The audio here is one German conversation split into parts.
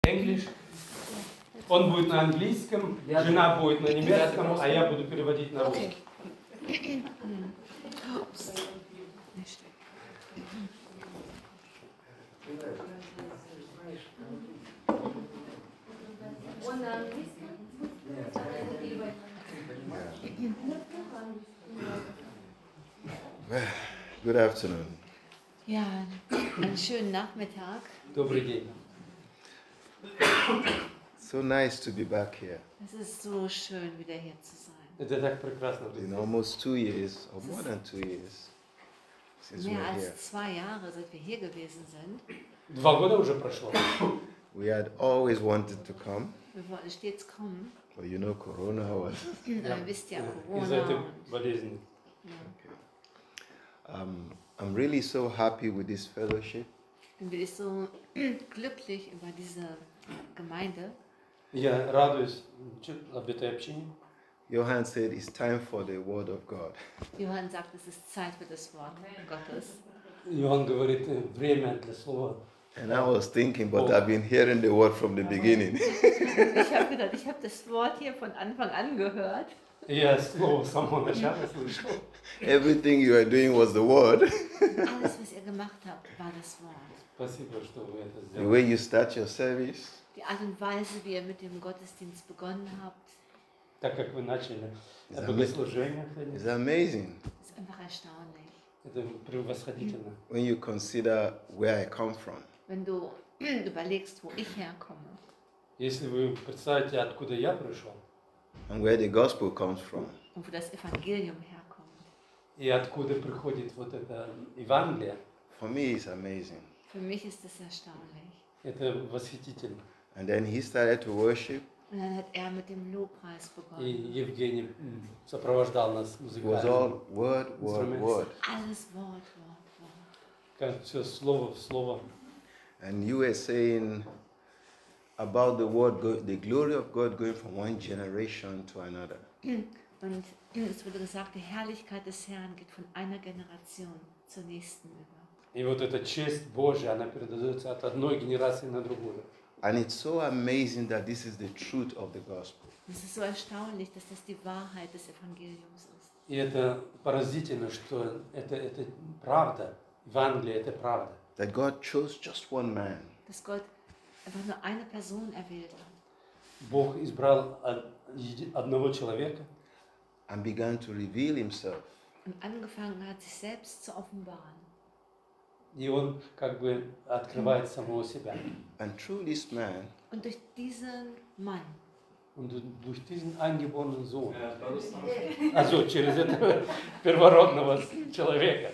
Englisch. Он будет на английском, жена будет на немецком, а я буду переводить на русский. Good afternoon. Ja, einen schönen Nachmittag. Добрый день. So nice to be back here. Es ist so schön, wieder hier zu sein. Это так прекрасно. In almost 2 years, or more than 2 years, since we Mehr were here. als 2 Jahre, seit wir hier gewesen sind. 2 года уже прошло. We had always wanted to come, Wir wollten stets kommen. but you know, Corona was. Ihr wisst ja, Из-за этой Corona. болезни. I'm really so happy with this fellowship. Und bin ich so glücklich über diese Gemeinde. Я радуюсь об этой общине. Johann said it's time for the Word of God. Johann sagt, es ist Zeit für das Wort Gottes. Иоанн говорит, время для слова. And I was thinking, but I've been hearing the word from the beginning. Ich habe gedacht, ich habe das Wort hier von Anfang an gehört. Я слово с самого начала слышал. Everything you are doing was the word. Alles, was ihr gemacht habt, war das Wort. Спасибо, что вы это The way сделали. you start your service, Die Art und Weise, wie ihr mit dem Gottesdienst begonnen habt, Так как вы начали Да, богослужение, is amazing. ist einfach erstaunlich. это превосходительно. When you consider where I come from. Wenn du überlegst, wo ich herkomme Если вы представите, откуда я пришел, And where the gospel comes from. und wo das Evangelium herkommt, и откуда приходит вот это Евангелие, For me, it's amazing. für mich ist das erstaunlich. это восхитительно. And then he started to worship. Und dann hat er mit dem Lobpreis И begonnen. Евгений сопровождал нас It was музыкально. all word, word, word. Alles Wort, Wort, Wort. Как все слово в слово. And you were saying about the word, the glory of God going from one generation to another. Und es wurde gesagt, die Herrlichkeit des Herrn geht von einer Generation zur nächsten über. И вот эта честь Божья, она передается от одной генерации на другую. And it's so amazing that this is the truth of the gospel. Und es ist so erstaunlich, dass das die Wahrheit des Evangeliums ist. И это поразительно, что это правда. Евангелие – это правда. That God chose just one man Dass Gott einfach nur eine Person erwählt hat. Бог избрал одного человека and began to reveal himself. Und angefangen hat, sich selbst zu offenbaren. и он как бы открывает самого себя. And through this man, Und durch diesen Mann, Und durch diesen eingeborenen Sohn, also через этого первородного человека,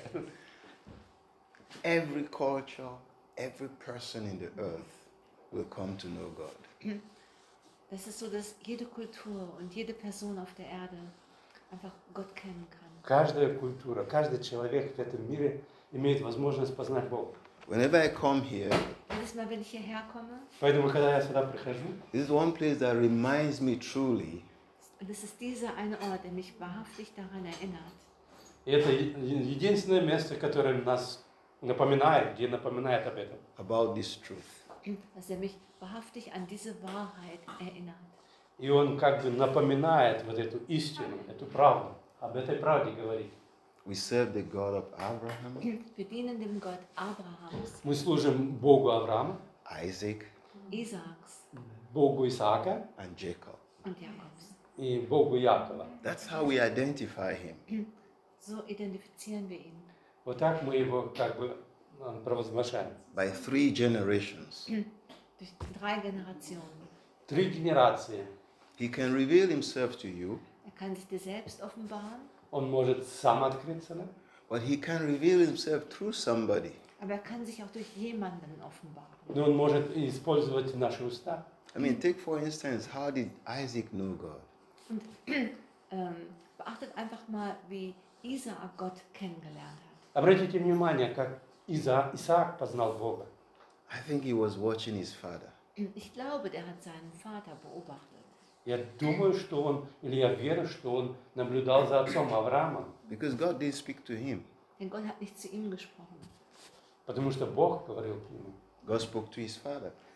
every culture, every person in the earth will come to know God. das ist so, dass jede Kultur und jede Person auf der Erde einfach Gott kennen kann. каждая культура, каждый человек в этом мире имеет возможность познать Бога. Whenever I come here, Jedes Mal, wenn ich hierher komme, Поэтому, когда я сюда прихожу, this is one place that reminds me truly und es ist dieser eine Ort, der mich wahrhaftig daran erinnert, и это единственное место, которое нас напоминает, где напоминает об этом. about this truth. dass er mich wahrhaftig an diese Wahrheit erinnert. И он как бы напоминает вот эту истину, эту правду, об этой правде говорит. We serve the God of Abraham, Wir dienen dem Gott Abrahams, Мы служим Богу Авраама, Isaac, Isaaks Богу Исаака and Jacob. und Jakobs. и Богу Якова. That's how we identify him. So identifizieren wir ihn. Вот так мы его как бы провозглашаем. By 3 generations. Durch 3 Generationen. 3 генерации. He can reveal himself to you, Er kann sich dir selbst offenbaren, Он может сам открыться нам, but he can reveal himself through somebody. aber er kann sich auch durch jemanden offenbaren. но Он может использовать наши уста. I mean, take for instance, how did Isaac know God? Und beachtet einfach mal, wie Isaak Gott kennengelernt hat. Обратите внимание, как Исаак познал Бога. I think he was watching his father. Ich glaube, der hat seinen Vater beobachtet. Я думаю, что он, или я верю, что он наблюдал за отцом Авраамом, Because God didn't speak to him. Denn Gott hat nicht zu ihm gesprochen. потому что Бог говорил к нему. God spoke to his father.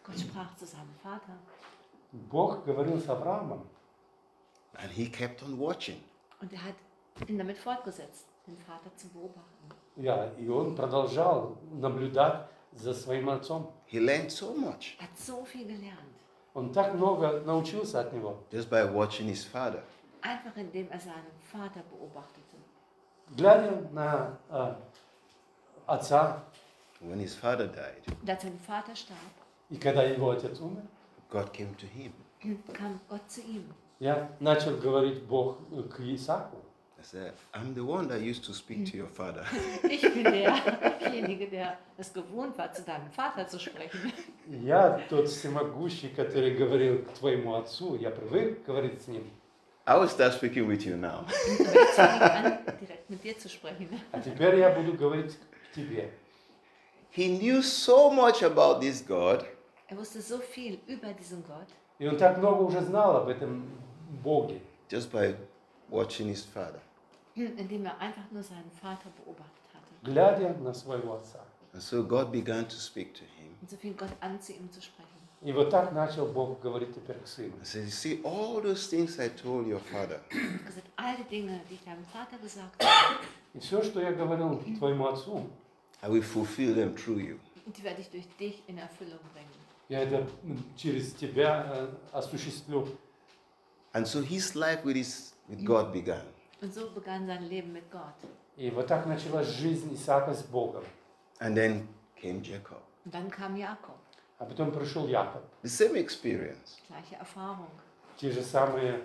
Gott sprach zu seinem Vater. Бог говорил с Авраамом. And he kept on watching. Und er hat ihn damit fortgesetzt, den Vater zu beobachten. Ja, и он продолжал наблюдать за своим отцом. He learned so much Er hat so viel gelernt, Он так много научился от него. just by watching his father. einfach indem er seinen Vater beobachtete. Глядя на отца, When his father died, Und als sein Vater starb, и когда его отец умер, God came to him. kam Gott zu ihm. я начал говорить Бог к Исааку. I said, I'm the one that used to speak to your father. Ich bin derjenige, der es gewohnt war, zu deinem Vater zu sprechen. Я тот всемогущий, который говорил к твоему отцу. Я привык говорить с ним. I will start speaking with you now. Aber jetzt fange ich an, direkt mit dir zu sprechen. А теперь я буду говорить к тебе. He knew so much about this God Er wusste so viel über diesen Gott, И он так много уже знал об этом Боге, just by watching his father. indem er einfach nur seinen Vater beobachtet hatte. глядя на своего отца. And so God began to speak to him. Und so fing Gott an, zu ihm zu sprechen. И вот так начал Бог говорить теперь к сыну. I said, you see, all those things I told your father, Er hat gesagt, all die Dinge, die ich deinem Vater gesagt habe, И все, что я говорил твоему отцу, I will fulfill them through you. die werde ich durch dich in Erfüllung bringen. я это через тебя осуществлю. And so his life with God began. Und so begann sein Leben mit Gott. И вот так началась жизнь Исаака с Богом. And then came Jacob. Und dann kam Jakob. А потом пришел Яков. The same experience. Gleiche Erfahrung. Те же самые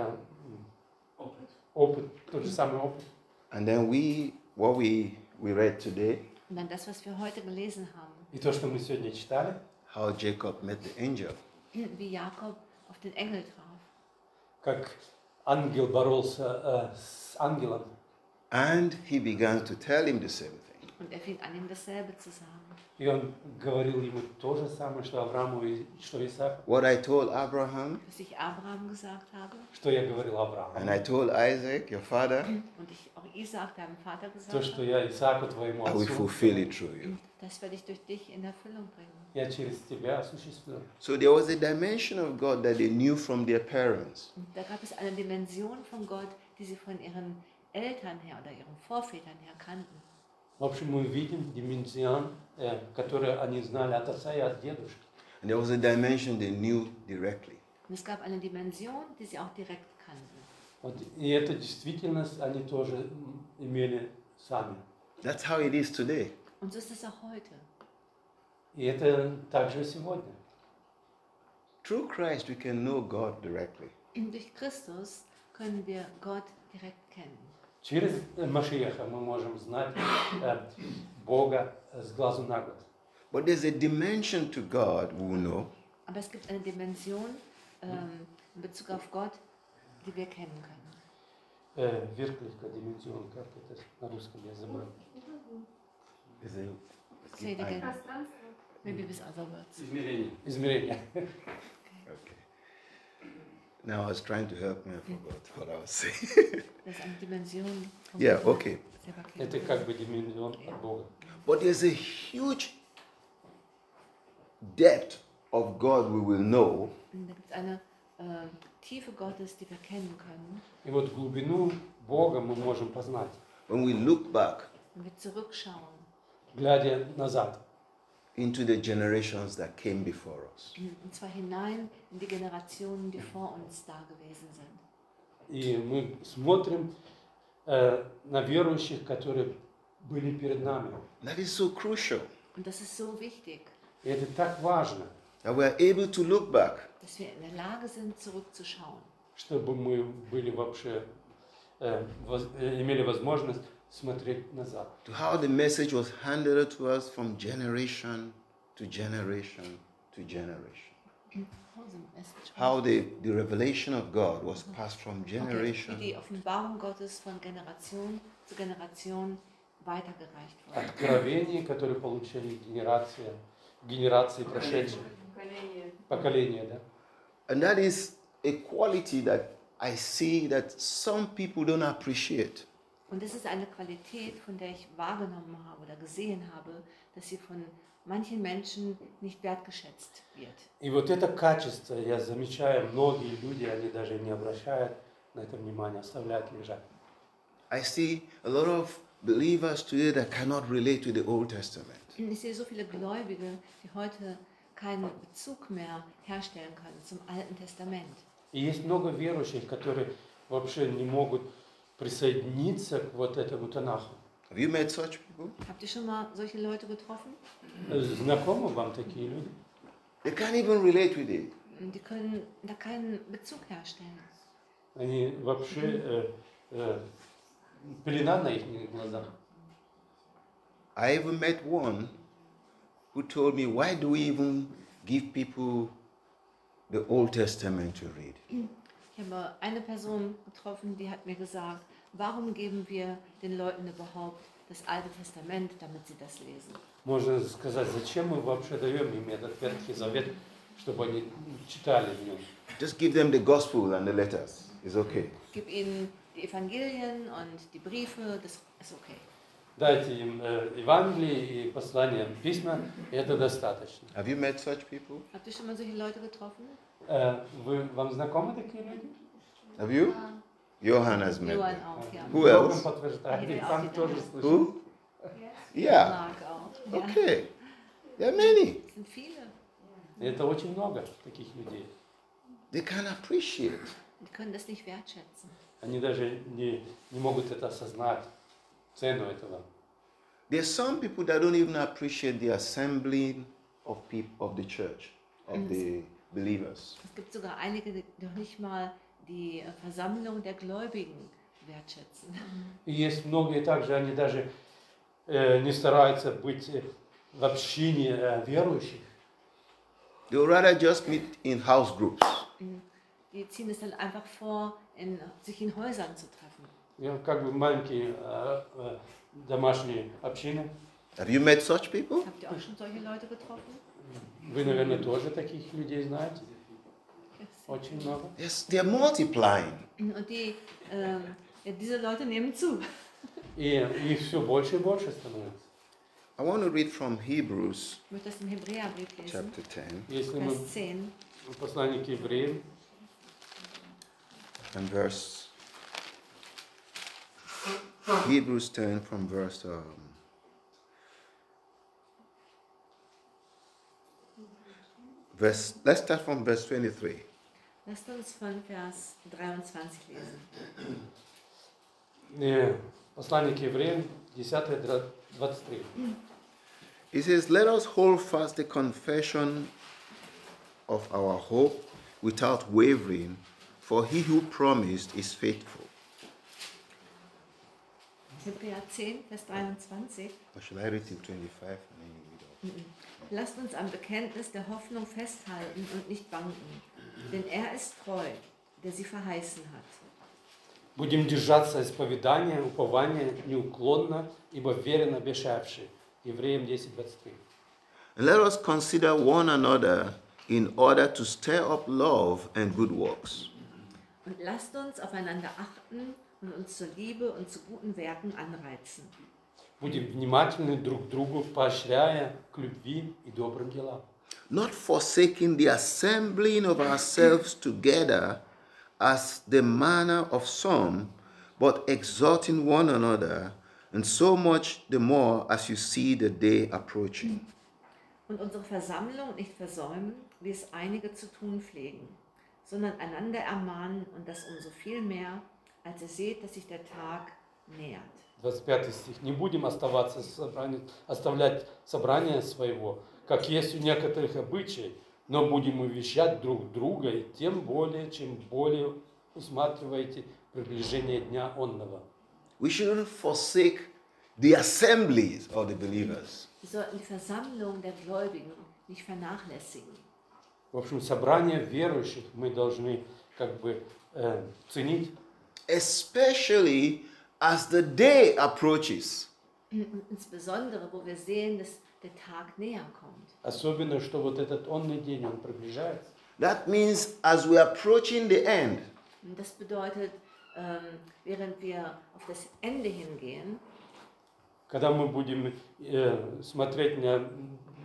опыт, тот же самый опыт. And then what we read today, Und dann das, was wir heute gelesen haben, И то, что мы сегодня читали, how Jacob met the angel. wie Jakob auf den Engel traf. как ангел боролся с ангелом. And he began to tell him the same thing. Und er fing an, ihm dasselbe zu sagen. И он говорил ему то же самое, что Аврааму и что Исааку, What I told Abraham, Was ich Abraham gesagt habe что я говорил and Аврааму. I told Isaac, your father, und ich auch Isaak, deinem Vater, gesagt То, что habe, я Исааку, твоему I will отцу, fulfill it through you. das werde ich durch dich in Erfüllung bringen. я через тебя осуществлю. So there was a dimension of God that they knew from their parents. Und da gab es eine Dimension von Gott, die sie von ihren Eltern her oder ihren Vorvätern her kannten. В общем, мы видим дименсион, который они знали от отца и от дедушки. And there was a dimension they knew directly. Und es gab eine Dimension, die sie auch direkt kannten. Вот, и эту действительность они тоже имели сами. That's how it is today. Und so ist es auch heute. И это также сегодня. Through Christ, we can know God directly. Und durch Christus können wir Gott direkt kennen. Через Машиаха мы можем знать Бога с глазу на глаз. But there's a dimension to God we know, Aber es gibt eine Dimension in Bezug auf Gott, die wir kennen können. Верклика, дименсион, как это на русском я забыл. is a, Say it again. Maybe with other words. Измерение. okay. Now I was trying to help me, I forgot what I was saying. Das ist eine Dimension von Yeah, Gott, okay. selber kennen. Это как бы дименсион от Бога. But there's a huge depth of God we will know Und da gibt es eine Tiefe Gottes, die wir kennen können, И вот глубину Бога мы можем познать, when we look back wenn wir zurückschauen. глядя назад. into the generations that came before us. Und zwar hinein in die Generationen, die vor uns da gewesen sind. И мы смотрим на верующих, которые были перед нами. That is so crucial Und das ist so wichtig, И это так важно, that we are able to look back dass wir in der Lage sind, zurückzuschauen. чтобы мы были вообще, имели возможность смотреть назад. to how the message was handed to us from generation to generation to generation. How the revelation of God was passed from Okay, wie generation die Offenbarung Gottes von Generation zu Generation weitergereicht wurde. Откровение, которое получили генерации прошедшие, поколения, да? And that is a quality that I see that some people don't appreciate. Und das ist eine Qualität, von der ich wahrgenommen habe oder gesehen habe, dass sie von manchen Menschen nicht wertgeschätzt wird. И вот это качество, я замечаю, многие люди, они даже не обращают на это внимания, оставляют лежать. I see a lot of believers today that cannot relate to the Old Testament. Ich sehe so viele Gläubige, die heute keinen Bezug mehr herstellen können zum Alten Testament. И есть много верующих, которые вообще не могут присоединиться к вот этому Танаху. Have you met such people? Habt ihr schon mal solche Leute getroffen? Знакомы вам такие люди? They can't even relate with it. Die können da keinen Bezug herstellen. Они вообще пелена на их глазах. I even met one who told me, why do we even give people the Old Testament to read? Ich habe eine Person getroffen, die hat mir gesagt, warum geben wir den Leuten überhaupt das Alte Testament, damit sie das lesen? Можно сказать, зачем мы вообще даем им этот Ветхий Завет, чтобы они читали в нем? Just give them the gospel and the letters. It's okay. Gib ihnen die Evangelien und die Briefe, das ist okay. Дайте им Евангелие и послания, письма, и это достаточно. Have you met such people? Habt ihr schon mal solche Leute getroffen? Вам знакомы такие люди? Have you? Johann has met Johann them. auch, ja. Who else? Богом подтверждает, и Ja, сам auch тоже wieder. слышал. Who? Yeah. Mark auch. Ja. Okay. There are many. Es sind viele. И это очень много таких людей. They can appreciate. Die können das nicht wertschätzen. Они даже не могут это осознать, цену этого. There are some people that don't even appreciate the assembling of people of the church, of the believers. Es gibt sogar einige, die noch nicht mal die Versammlung der Gläubigen wertschätzen. И есть многие также, они даже не стараются быть в общине верующих. They would rather just meet in house groups. Die ziehen es dann einfach vor, sich in Häusern zu treffen. Как бы маленькие домашние общины. Have you met such people? Habt ihr auch schon solche Leute getroffen? Вы, наверное, тоже таких людей знаете. Очень много. Yes, they're multiplying. Und diese Leute nehmen zu. И их все больше и больше становится. I want to read from Hebrews Ich möchte das im Hebräerbrief lesen, chapter 10 Если мы Vers 10. в послании к евреям, and verse Hebrews 10 from verse let's start from verse 23. Lasst uns von Vers 23 lesen. послание к евреям, 10-23. It says, let us hold fast the confession of our hope without wavering, for he who promised is faithful. Hebräer 10, Vers 23. Or shall I read till 25 and then you read all? Lasst uns am Bekenntnis der Hoffnung festhalten und nicht wanken, denn er ist treu, der sie verheißen hat. Будем держаться исповедания, упования неуклонно, ибо верен обещавший. Евреям 10:23. And let us consider one another in order to stir up love and good works. Und lasst uns aufeinander achten und uns zur Liebe und zu guten Werken anreizen. Будем внимательны друг к другу, поощряя к любви и добрым делам. Not forsaking the assembling of ourselves together as the manner of some, but exhorting one another, and so much the more as you see the day approaching. Und unsere Versammlung nicht versäumen, wie es einige zu tun pflegen, sondern einander ermahnen und das umso viel mehr, als ihr seht, dass sich der Tag nähert. 25 стих. Не будем оставлять собрание своего, как есть у некоторых обычай, но будем увещать друг друга, и тем более, чем более усматриваете приближение дня онного. We shouldn't forsake the assemblies of the believers. Wir sollten die Versammlung der Gläubigen nicht vernachlässigen. В общем, собрание верующих мы должны как бы ценить, Especially as the day approaches. Insbesondere, wo wir sehen, dass der Tag näher kommt. особенно, что вот этот онный день, он приближается. That means as we're approaching the end, Und das bedeutet, während wir auf das Ende hingehen, Когда мы будем смотреть на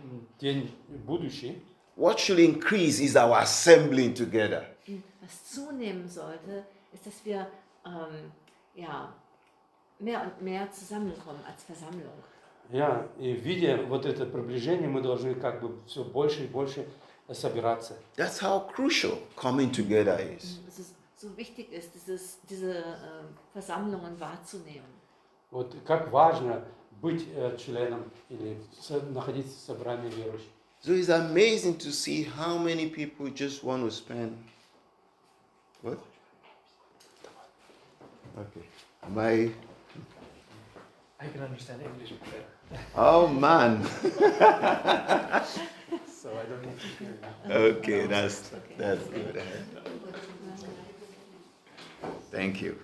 день будущий, what should increase is our assembling together. Was zunehmen sollte, ist, dass wir ja, mehr und mehr zusammenkommen als Versammlung. ja, и видя вот это приближение, мы должны как бы все больше и больше собираться. That's how crucial coming together is. Dass es so wichtig ist, diese Versammlungen wahrzunehmen. Вот как важно быть членом или находиться в собрании верующих. So it's amazing to see how many people just want to spend. What? Okay. I can understand English better, Oh man. so I don't need to hear you. Okay, that's good. Thank you.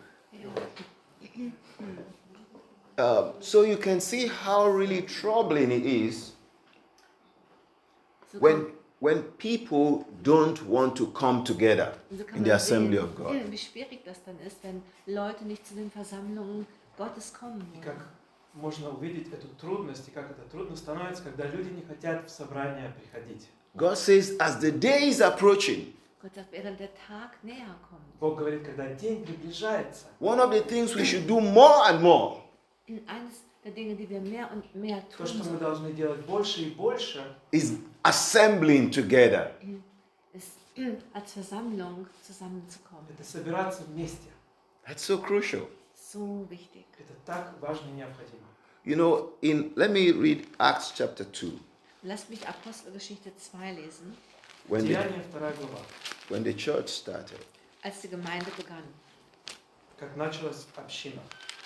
So you can see how really troubling it is So when people don't want to come together so kann in the man assembly sehen, of God. wie schwierig das dann ist, wenn Leute nicht zu den Versammlungen Gottes kommen И wollen. как можно увидеть эту трудность, и как это трудно становится, когда люди не хотят в собрание приходить. God says, as the day is approaching, Gott sagt, während der Tag näher kommt. Бог говорит, когда день приближается, one of the things we should do more and more Eines der Dinge, die wir mehr und mehr то, tun что мы sollen, должны делать больше и больше, is assembling together. ist als Versammlung zusammenzukommen. это собираться вместе. That's so crucial. So wichtig. Это так важно и необходимо. You know, let me read Acts chapter 2. Lasst mich Apostelgeschichte 2 lesen, When Деяние 2 глава. when the church started. als die Gemeinde begann. Как началась община.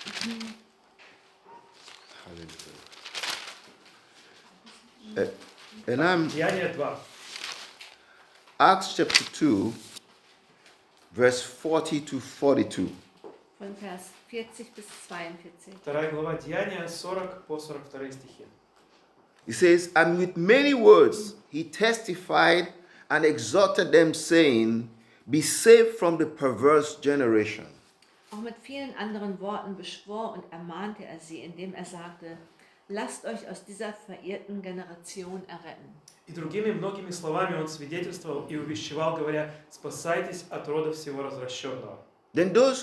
Hallelujah. And I'm Деяние 2. Acts chapter 2, verse 40 to 42. Von Vers 40 bis 42. 2 глава Деяния 40 по 42 стихи. He says, and with many words he testified and exhorted them, saying, be saved from the perverse generation. Auch mit vielen anderen Worten beschwor und ermahnte er sie, indem er sagte, lasst euch aus dieser verirrten Generation erretten. И другими многими словами он свидетельствовал и увещевал, говоря, спасайтесь от рода всего развращенного. Then those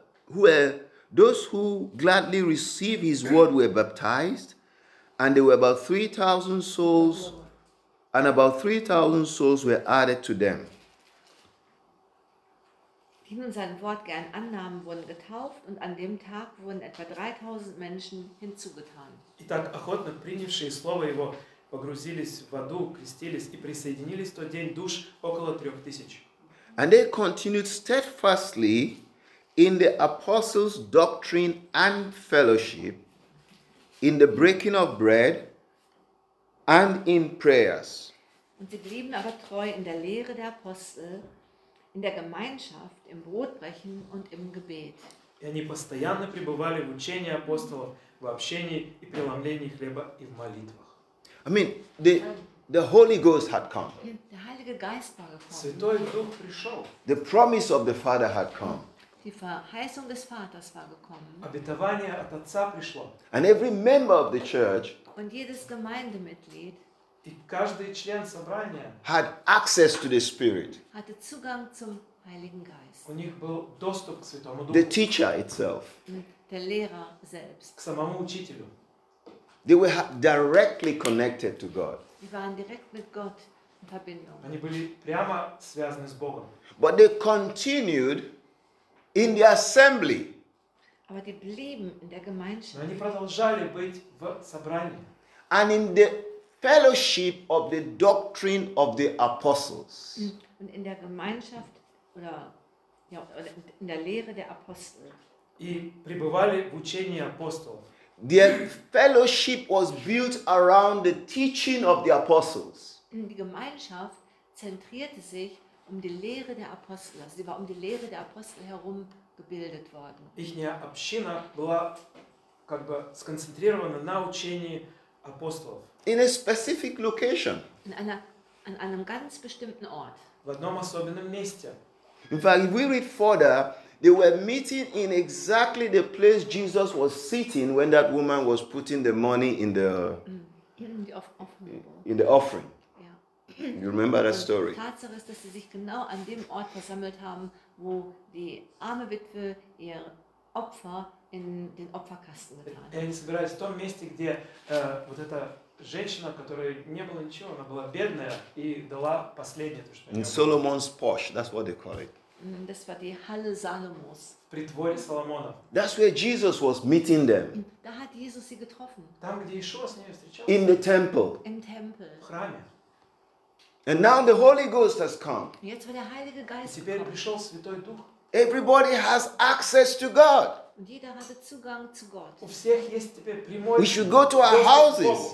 who gladly received his word were baptized, and there were about 3,000 souls, and about 3,000 souls were added to them. Die nun sein Wort gern annahmen, wurden getauft und an dem Tag wurden etwa 3000 Menschen hinzugetan. Итак, охотно принявшие слово его погрузились в воду, крестились и присоединились в тот день душ около 3000. And they continued steadfastly in the apostles' doctrine and fellowship, in the breaking of bread, and in prayers. Und sie blieben aber treu in der Lehre der Apostel, in der Gemeinschaft, im Brotbrechen und im Gebet. И они постоянно пребывали в учении апостолов, в общении и преломлении хлеба и в молитвах. I mean, the Holy Ghost had come. Der Heilige Geist war gekommen. Святой Дух пришел. The promise of the Father had come. Die Verheißung des Vaters war gekommen. Обетование от Отца пришло. And every member of the church Und jedes Gemeindemitglied И каждый член собрания, had access to the Spirit, hatte Zugang zum Heiligen Geist. у них был доступ к Святому the Духу, teacher itself. к Der Lehrer selbst. самому учителю. They were directly connected to God. Die waren direkt mit Gott in Verbindung. Они были прямо связаны с Богом. But they continued in the assembly. Aber die blieben in der Но Gemeinschaft они продолжали быть в собрании. And in the fellowship of the doctrine of the apostles. und in der Gemeinschaft oder in der Lehre der Apostel. И пребывали в учении апостолов. Their fellowship was built around the teaching of the apostles. Die Gemeinschaft zentrierte sich um die Lehre der Apostel. Also sie war um die Lehre der Apostel herum gebildet worden. Ихняя община была как бы сконцентрирована на учении апостолов. In a specific location. An einem ganz bestimmten Ort. В одном особенном месте. In fact, if we read further, they were meeting in exactly the place Jesus was sitting when that woman was putting the money in Die Offenbarung. in the offering. Ja. You remember that story? Tatsache ist, dass sie sich genau an dem Ort versammelt haben, wo die arme Witwe ihr Opfer in den Opferkasten getan И hat. они собирались в том месте, где вот эта женщина, которой не было ничего, она была бедная и дала последнее, то, что у In нее было. Solomon's porch, that's what they call it. Das war die Halle Salomos. В притворе Соломона. That's where Jesus was meeting them, Da hat Jesus sie getroffen, Там, где Иешуа с ней встречался. in the temple. im Tempel. В храме. And now the Holy Ghost has come. Und jetzt war der Heilige И Geist теперь gekommen. пришел Святой Дух. Everybody has access to God. Und jeder hatte Zugang zu Gott. У всех есть теперь прямой We should go to our доступ к houses. Богу.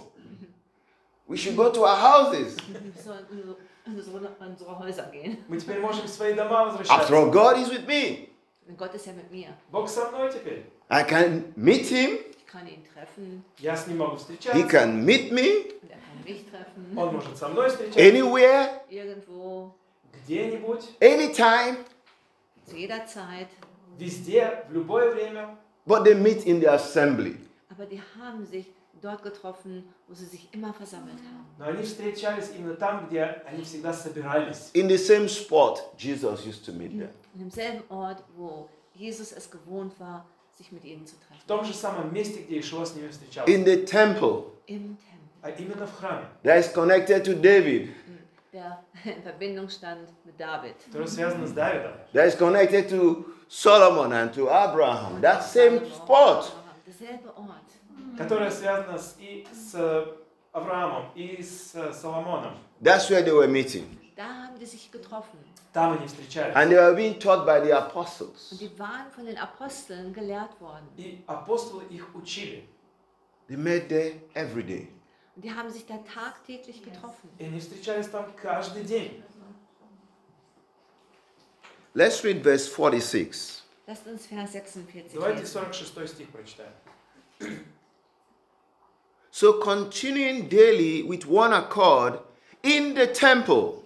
We should go to our houses. Wir sollen in unsere Häuser gehen. Мы теперь можем в свои дома After возвращаться. all, God is with me. Und Gott ist ja mit mir. Bог со мной теперь. I can meet Him. Ich kann ihn treffen Я с ним могу He встречаться. can meet me und er kann mich treffen. Он может со мной встречаться. anywhere, Irgendwo, Где-нибудь, anytime. zu jeder Zeit. везде, в любое время. But they meet in the assembly. Aber die haben sich dort getroffen, wo sie sich immer versammelt haben. Но они встречались именно там, где они всегда собирались. In the same spot Jesus used to meet them. In demselben Ort, wo Jesus es gewohnt war, sich mit ihnen zu В treffen. том же самом месте, где Иешуа с ними встречался. In the temple Im Tempel, А именно в храме, that is connected to David, der in Verbindung stand mit David. который связан с Давидом. that is connected to Solomon and to Abraham. That same spot. Derselbe Ort. Которая связана и с Авраамом, и с Соломоном. That's where they were meeting. Da haben die sich getroffen. Там они встречались. And they were being taught by the apostles. Und die waren von den Aposteln gelehrt worden. И апостолы их учили. They met there every day. Und die haben sich da tagtäglich getroffen. И они встречались там каждый день. Let's read verse 46. Lasst uns Vers 46 Давайте lesen. 46 стих прочитаем. So continuing daily with one accord in the temple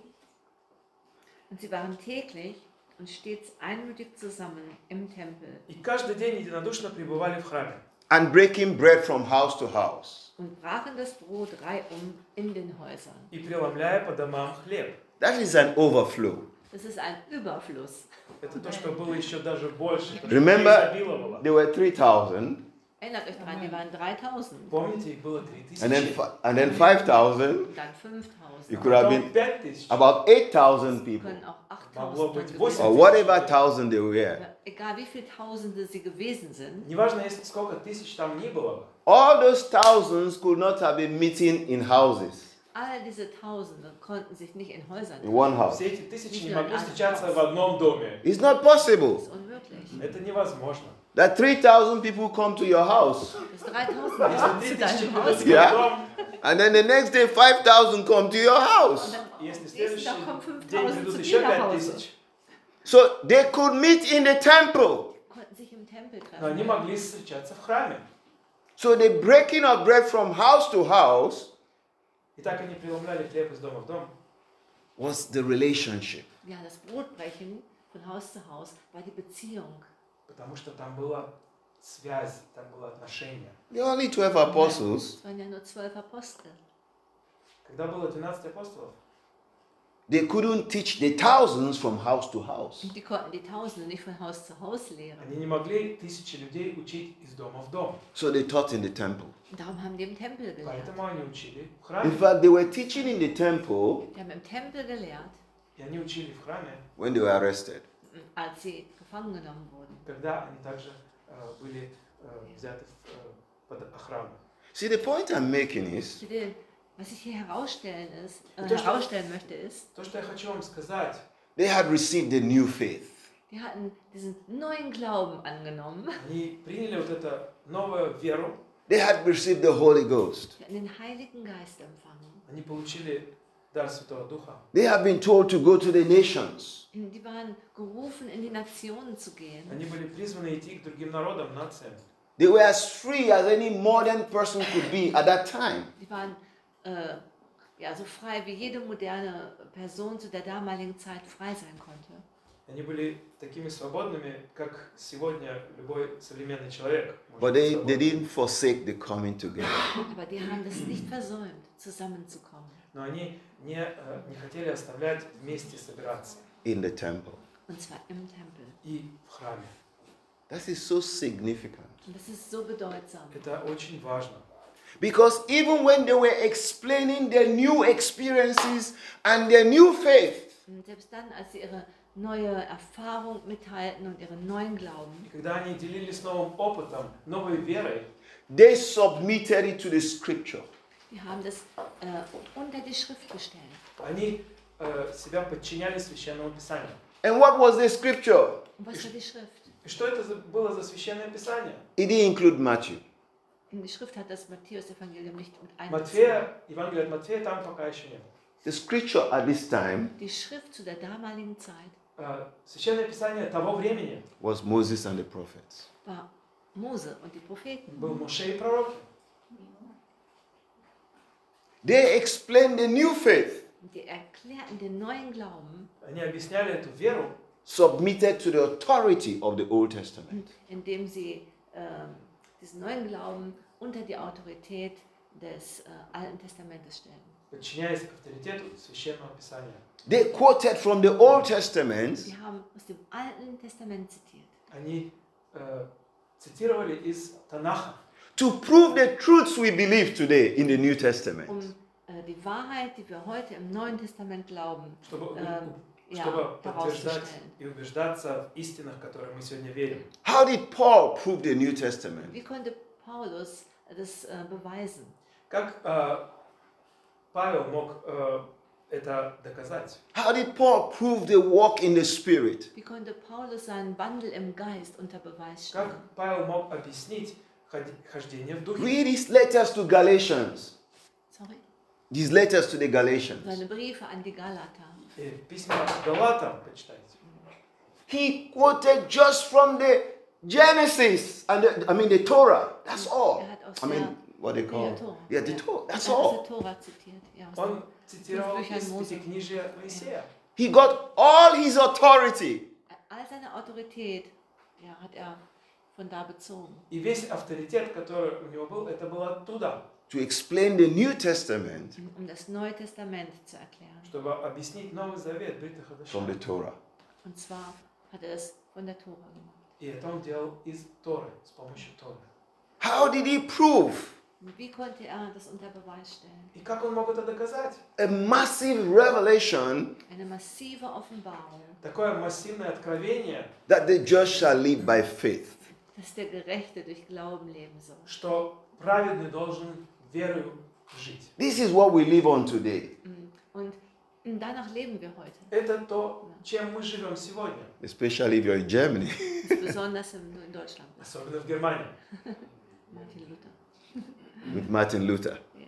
Und sie waren täglich und stets einmütig zusammen im Tempel И каждый день единодушно пребывали в храме. and breaking bread from house to house. und brachen das Brot reihum in den Häusern. И преломляя по домам хлеб. That is an overflow. Das ist ein Überfluss. Это то, что было еще даже больше. То, что Remember, изобиловало. there were 3,000 Erinnert euch dran, die waren 3000 Помните, их было and then 3000. and then 5,000. und dann It 5000. could have Потом been 5000. about 8,000 people, Können auch Могло 8000 быть gewesen 8. or whatever thousand they were. sein. Egal wie viele Tausende sie gewesen sind, Неважно, если сколько тысяч там ни было. All those thousands could not have been meeting in houses, all diese Tausende konnten sich nicht in Häusern in treffen. one house. Все эти тысячи не могли встречаться в одном доме. It's not possible Das ist unmöglich. Это невозможно. that 3,000 people come to your house, Das 3000 Если zu 3000 deinem придут Haus в Yeah. твой дом, and then the next day 5,000 come to your house. und если dann следующий nächsten Tag kommen день 5000 придут zu еще dir nach Hause. 5000, So they could meet in the temple. Konnten sich im Tempel но они treffen. могли встречаться в храме. So the breaking of bread from house to house И так они преломляли хлеб из дома в дом. was the relationship. Ja, das Brotbrechen von Haus zu Haus war die Beziehung. Потому что там была связь, там было отношение. There were only 12 apostles. Es waren ja nur 12 Apostel. Когда было 12 апостолов, They couldn't teach the thousands from house to house. Und die konnten die Tausende nicht von Haus zu Haus lehren. они не могли тысячи людей учить из дома в дом. So they taught in the temple. Und darum haben die im Tempel gelehrt. Поэтому они учили в In храме. fact, they were teaching in the temple Die haben im Tempel gelehrt, И они учили в храме, when they were arrested. als sie gefangen genommen wurden. когда они также были взяты под охрану. See, the point I'm making is Bitte, was ich hier herausstellen Das ist- herausstellen möchte, ist, То, что я хочу вам сказать, they had received the new faith. die hatten diesen neuen Glauben angenommen. они приняли вот эту новую веру, They had received the Holy Ghost. Die hatten den Heiligen Geist empfangen. они получили дар Святого Духа. They have been told to go to the nations. Die waren gerufen, in die Nationen zu gehen. Они были призваны идти к другим народам, нациям. They were as free as any modern person could be at that time. Die waren ja, so frei, wie jede moderne Person zu der damaligen Zeit frei sein konnte. Они были такими свободными, как сегодня любой современный человек. может But быть they свободным. didn't forsake the coming together. Aber die haben das nicht versäumt, zusammenzukommen. Но они не хотели оставлять вместе собираться. In the temple. Und zwar im Tempel. И в храме. That is so significant. Und das ist so bedeutsam. Это очень важно. Because even when they were explaining their new experiences and their new faith, Und selbst dann, als sie ihre neue Erfahrung mitteilten und ihren neuen Glauben, И когда они делились новым опытом, новой верой, they submitted it to the scripture. die haben das unter die Schrift gestellt. они себя подчиняли Священному Писанию. And what was the scripture? Und was war die Schrift? И что это было за Священное Писание? It didn't include Matthew. Und die Schrift hat das Matthäus-Evangelium nicht mit einbezogen. Матфея, Евангелие от Матфея там пока еще нет. The scripture at this time Die Schrift zu der damaligen Zeit Священное Писание того времени was Moses and the prophets. war Mose und die Propheten. был Моше и пророки. They explained the new faith, Und die erklärten den neuen Glauben, Они объясняли эту веру, submitted to the authority of the Old Testament. indem sie diesen neuen Glauben unter die Autorität des Alten Testamentes stellen. подчиняясь авторитету Священного Писания. They quoted from the Old Testament Die haben aus dem Alten Testament zitiert, Они цитировали из Танаха, to prove the truths we believe today in the New Testament. die Wahrheit, die wir heute im Neuen Testament glauben, чтобы ja, подтверждать herauszustellen. и убеждаться в истинах, в которые мы сегодня верим. How did Paul prove the New Testament? Wie konnte Paulus das beweisen? Как Павел мог это доказать? How did Paul prove the walk in the Spirit? Wie konnte Paulus seinen Wandel im Geist unter Beweis stellen? Как Павел мог объяснить хождение в духе? Read his letters to Galatians. Sorry? These letters to the Galatians. Seine Briefe an die Galater. Письма Галатам почитайте. He quoted just from the Genesis and the Torah. That's all. Er hat aus I mean, what they call Torah. yeah, the Torah. That's Er hat aus all. der Tora zitiert. Ja, aus Он den цитировал Büchern из Mose. Пятикнижия Моисея. He got all his authority All seine Autorität hat er von da bezogen. И весь авторитет, который у него был, это было оттуда, to explain the New Testament Um das Neue Testament zu erklären. чтобы объяснить Новый Завет, Брита from the Хадаша. Torah. Und zwar hat er das von der Tora gemacht. И это он делал из Торы, с помощью Торы. How did he prove? Und wie konnte er das unter Beweis stellen? И как он мог это доказать? A massive revelation Eine massive Offenbarung, Такое массивное откровение, that the just shall live by faith. dass der Gerechte durch Glauben leben soll. что праведный должен верою жить. This is what we live on today, Und danach leben wir heute. Это то, чем мы живем сегодня, especially if you're in Germany. Besonders in Deutschland. особенно в Германии, Martin Luther. With Martin Luther. Ja.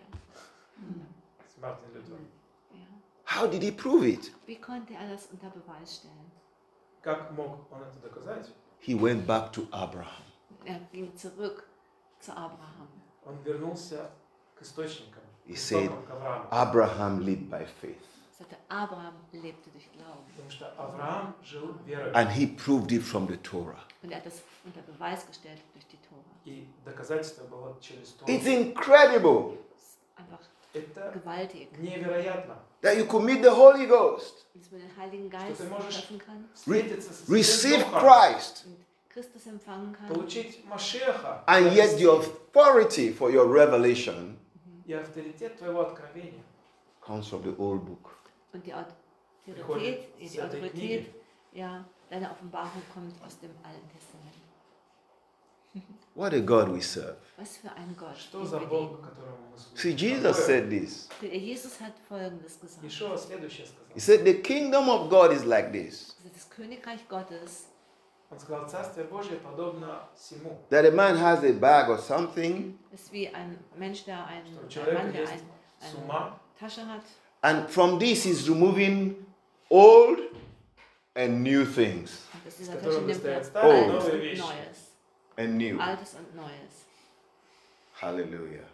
с Мартином Лютером. Ja. How did he prove it? Wie konnte er das unter Beweis stellen? Как мог он это доказать? He went back to Abraham. Er ging zurück zu Abraham. Он вернулся к источникам, к He said, истокам, к Аврааму. Abraham lived by faith. Er sagte, Abraham lebte durch Glauben. Потому что Авраам жил верой. And he proved it from the Torah. Und er hat das unter Beweis gestellt durch die Tora. И доказательство было через Тору. It's incredible Das ist einfach Это gewaltig. невероятно, that you could meet the Holy Ghost, Dass man den Heiligen Geist ты можешь treffen kann встретиться со receive Святым Духом, Christ, und Christus empfangen kann. получить Машеха, and yet the authority for your revelation и авторитет твоего откровения comes from the old book. Und die приходит Autorität, с die этой книги. Autorität deiner Offenbarung kommt aus dem Alten Testament. What a God we serve. Was für ein Gott. Что den за wir Бог, dienen. которому мы служим? See, Jesus said this. Jesus hat Folgendes gesagt. Ишуа следующее сказал. He said, the kingdom of God is like this, Das Königreich Gottes Он сказал, Царствие Божие подобно всему. that a man has a bag or something, ist wie ein Mensch, der ein Что у Mann, человека der есть сумма, eine Tasche hat. and from this he's removing old and new things. Und aus с dieser Tasche которым nimmt er достает старые и Altes новые und вещи. Neues. And new. Altes und Neues. Hallelujah.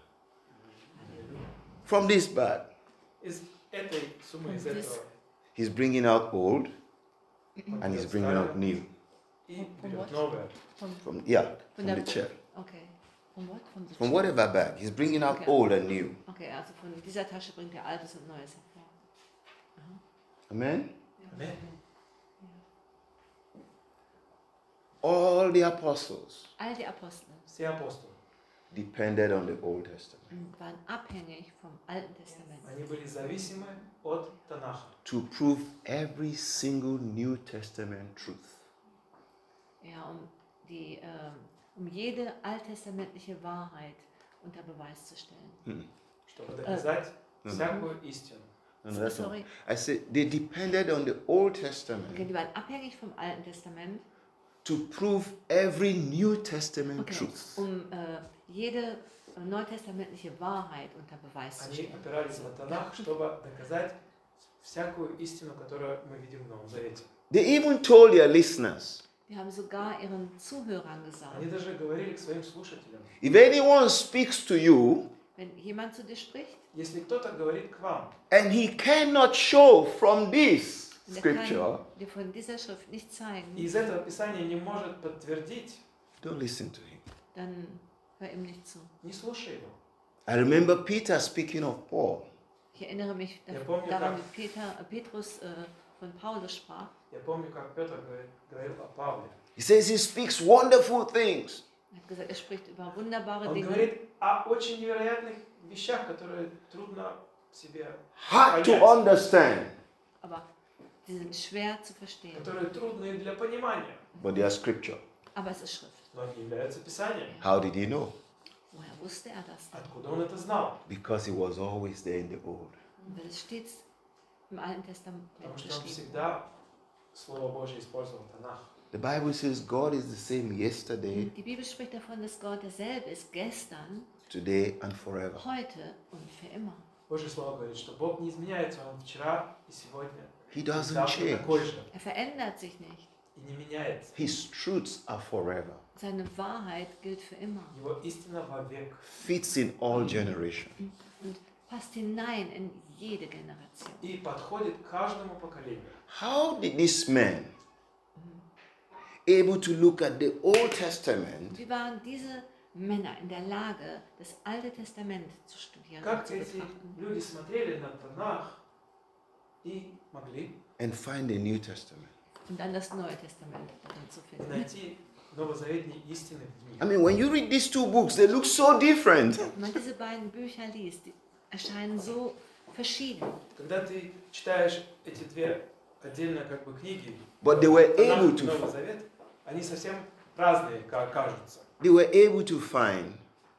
From this bag, Из этой суммы, из Und das- этого, he's bringing out old and he's bringing out new. И From берет what? новое. From From Von the der- chair. okay. From what? From the From chair? whatever bag. He's bringing out Okay. old and new. Okay, also von dieser Tasche bringt er Altes und Neues hervor. Amen. Amen. All the apostles All die Apostel Все апостолы, depended on the Old Testament waren abhängig vom Alten Testament, они были зависимы от Танаха, to prove every single New Testament truth. ja, um jede alttestamentliche Wahrheit unter Beweis zu stellen. чтобы доказать всякую истину. No, that's not- Sorry. I said they depended on the Old Okay, Testament die waren abhängig vom Alten Testament, to prove every New Testament okay, truth. jede neutestamentliche Wahrheit unter Beweis zu Они stellen. опирались на Танах, чтобы доказать всякую истину, которую мы видим в Новом Завете. They even told their listeners, Die haben sogar ihren Zuhörern gesagt, Они даже говорили к своим слушателям, if anyone speaks to you wenn jemand zu dir spricht, если кто-то говорит к вам, and he cannot show from this und er scripture, kann dir von dieser Schrift nicht zeigen, и из этого Писания не может подтвердить, don't listen to him. dann hör ihm nicht zu. не слушай его. I remember Peter speaking of Paul. Ich erinnere mich Ja, помню, daran, как- wie Petrus von Paulus sprach. Я помню, как Петр говорил о Павле. He says he speaks wonderful things. Er hat gesagt, er spricht über wunderbare Он Dinge, говорит о очень невероятных вещах, которые трудно себе Hard to понять, understand, aber die sind schwer zu verstehen. которые трудны для понимания, but they are scripture. Aber es ist Schrift. но они являются Писанием. How did he know? Woher wusste er das? Откуда он это знал? Because it was always there in the Old. Weil es stets im Alten Testament Потому что он geschrieben. всегда Слово Божье использовал Танах. The Bible says God is the same yesterday, Die Bibel spricht davon, dass Gott derselbe ist gestern, today, and forever. heute und für immer. Божье Слово говорит, что Бог не изменяется, Он вчера и сегодня. He И doesn't завтра change. такой же. Er verändert sich nicht. И не меняется. His truths are forever. Seine Wahrheit gilt für immer Его истина вовек. Fits in all generations. und passt hinein in jede Generation. И подходит к каждому поколению. How did this man able to look at the Old Testament Wie waren diese Männer in der Lage, das Alte Testament zu studieren und Как zu эти betrachten люди смотрели на Танах и могли and find the New Testament? und dann das Neue Testament darin zu finden? найти новозаветные истины в I них? mean, when you read these two books, they look so different. Wenn man diese beiden Bücher liest, die erscheinen so verschieden. Когда ты читаешь эти две отдельно как бы книги, But they were Танах able и to Новый Завет, они совсем разные, как кажутся. they were able to find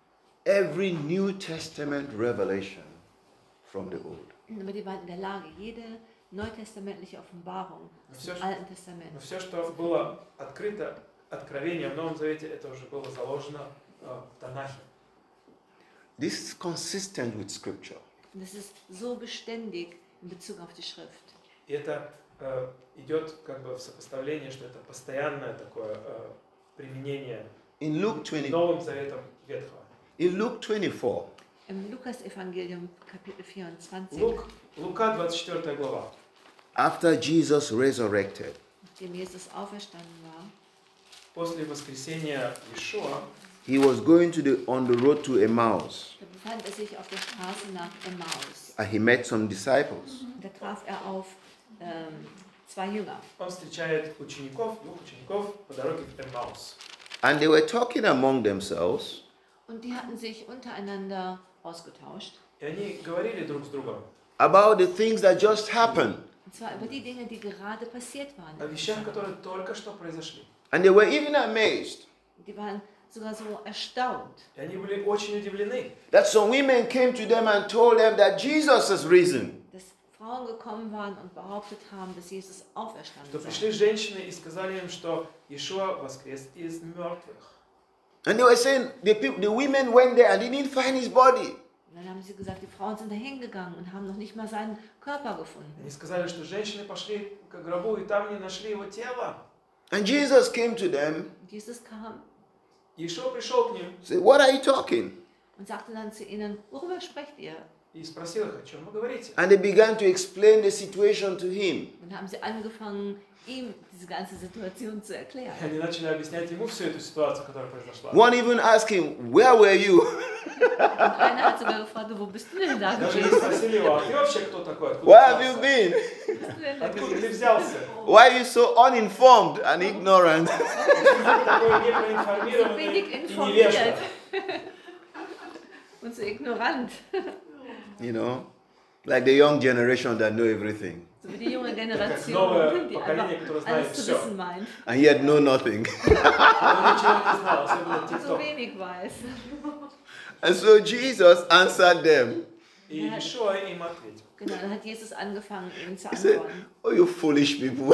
every New Testament revelation from the Old. Aber die waren in der Lage, jede neutestamentliche Offenbarung aus Все, dem Alten Testament. но все, что было открыто, откровение в Новом Завете, это уже было заложено в Танахе. This is consistent with Scripture. Und das ist so beständig in Bezug auf die Schrift. И это идет как бы в сопоставлении, что это постоянное такое применение In Luke 20, Новым Заветом Ветхого. in Luke 24, Im Lukas-Evangelium, Kapitel 24, Лука 24 глава. after Jesus resurrected, nachdem Jesus auferstanden war, После воскресения Иешуа he was going on the road to Emmaus. da befand er sich auf der Straße nach Emmaus. And he met some disciples. Und da traf er auf zwei Jünger. он встречает двух учеников по дороге в Эммаус. And they were talking among themselves Und die hatten sich untereinander ausgetauscht. И они говорили друг с другом about the things that just happened. Und zwar über die Dinge, die gerade passiert waren. о вещах, которые только что произошли. And they were even amazed Die waren sogar so erstaunt, И они были очень удивлены, that some women came to them and told them that Jesus has risen. dass Frauen gekommen waren und behauptet haben, dass Jesus что auferstanden пришли sei. женщины и сказали им, что Иешуа воскрес из мертвых. And they were saying the women went there and didn't find his body. Und dann haben sie gesagt, die Frauen sind da hingegangen und haben noch nicht mal seinen Körper gefunden. Они сказали, что женщины пошли к гробу и там не нашли его тело. And Jesus came to them, Und Jesus kam Иешуа пришел к ним said, "What are you talking? und sagte dann zu ihnen, worüber sprecht ihr? и спросил их, о чем вы говорите. And they began to explain the situation to him. Und haben sie angefangen, ihm diese ganze Situation zu erklären. И они начали объяснять ему всю эту ситуацию, которая произошла. One even asked him, "Where were you?" Und einer hat sogar gefragt, wo bist du denn da Даже не gewesen? спросили его, а ты вообще кто такой? Откуда Where have you взялся? been? Wo bist du denn da Откуда ты gewesen? взялся? Why are you so uninformed and ignorant? Ты такой So непроинформированный wenig и informiert невежда. und so ignorant. You know, like the young generation that know everything So wie die junge новое Generation, die поколение, einfach которое знает alles zu всё. wissen meint and yet know nothing. Он ничего не знал, особенно und so TikTok. wenig weiß. And so Jesus answered them. И Иешуа им ответил. Genau, dann hat Jesus angefangen, ihnen zu He said, antworten. "Oh, you foolish people."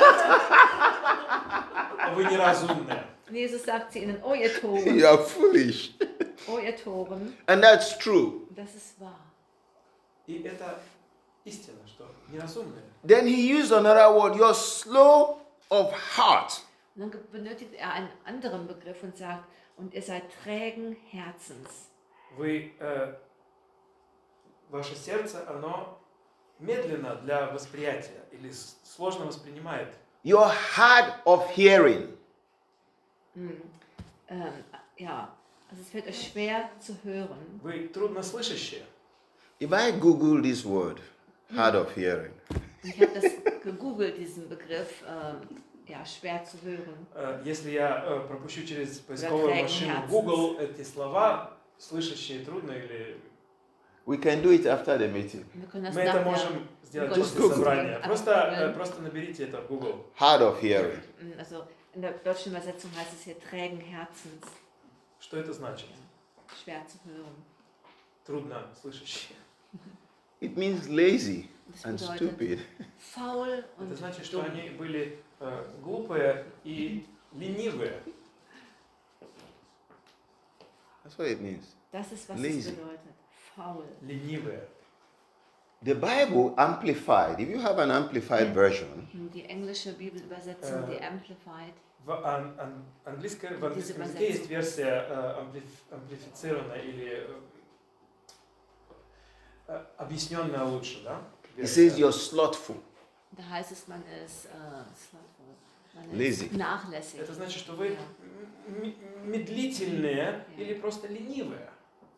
Вы неразумные. Und Jesus sagt zu ihnen, oh ihr Toren, You are foolish. oh ihr Toren. And that's true. Und das ist wahr. И это истина, что неразумные. Then he used another word, you're slow of heart. Und dann benötigt er einen anderen Begriff und sagt, und ihr seid trägen Herzens. Вы, ваше сердце, оно медленно для восприятия или сложно воспринимает. You're hard of hearing. Ja, also es fällt euch schwer zu hören. Вы труднослышащие. If I Google this word, hard of hearing, Und ich habe das gegoogelt, diesen Begriff, ja, schwer zu hören. Если я пропущу через поисковую Trägen машину Herzens. Google эти слова, слышащие трудно или... we can do it after the meeting. Wir können das Мы это nachher, можем сделать Google. после собрания. Einfach Просто, googeln. просто наберите это в Google. Hard of hearing. also in der deutschen Übersetzung heißt es hier trägen Herzens, Что это значит? schwer zu hören. Трудно слышащие. It means lazy Das and bedeutet stupid. faul und Это значит, что dumm. они были глупые и ленивые. That's what it means. Das ist, was Lazy. es bedeutet. Faul. Ленивые. The Bible amplified, if you have an amplified version, Die englische Bibelübersetzung, die Amplified, В английском языке Übersetzung. есть версия амплифицированная или объясненная лучше, да? it says you're slothful. da heißt es, man ist slothful, man Lazy. ist nachlässig. Это значит, что вы Ja. медлительные или просто ленивые.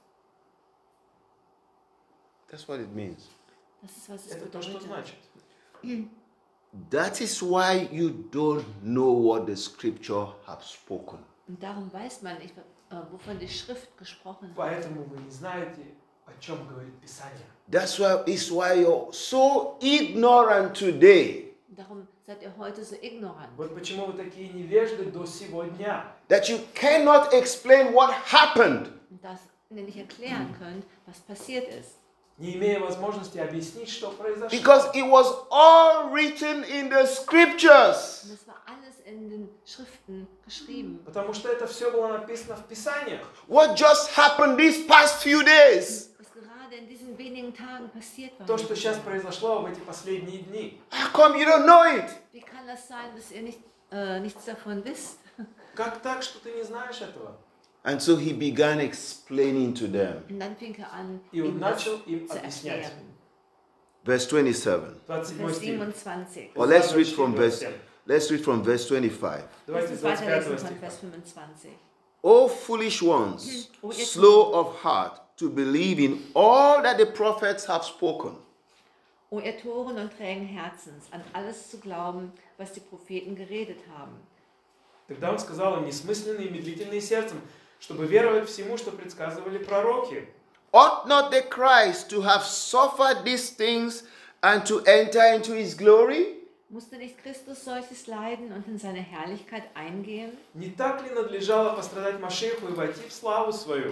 That's what it means. Das ist, was es Это то, что bedeutet. значит. That is why you don't know what the scripture have spoken. Und darum weiß man nicht, wovon die Schrift gesprochen hat. Поэтому вы не знаете, о чем говорит Писание. That's why you're so ignorant today Und darum seid ihr heute so ignorant, Вот почему вы такие невежды до сегодня. that you cannot explain what happened. und dass ihr nicht erklären könnt, was passiert ist. Не имея возможности объяснить, что произошло. Because it was all written in the scriptures. Und das war alles in den Schriften geschrieben. Потому что это все было написано в Писаниях. What just happened these past few days? Was gerade in diesen wenigen Tagen passiert war. То, что сейчас произошло в эти последние дни. How come you don't know it? Wie kann das sein, dass ihr nichts davon wisst? Как так, что ты не знаешь этого? And so he began explaining to them. Und dann fing er an, И он ihnen das начал им zu объяснять. erklären. Verse 27. 27 Vers стих. 27. Or let's read from verse 25. Давайте Lass с uns weiterlesen 25 von стиха. Vers 25. O foolish ones, O ihr slow of heart to believe in all that the prophets have spoken. O ihr Toren und trägen Herzens, an alles zu glauben, was die Propheten geredet haben. Тогда он сказал им, несмысленные и медлительные сердцем, чтобы веровать всему, что предсказывали пророки. Ought not the Christ to have suffered these things and to enter into his glory? Musste nicht Christus solches leiden und in seine Herrlichkeit eingehen? Не так ли надлежало пострадать Машеху и войти в славу свою?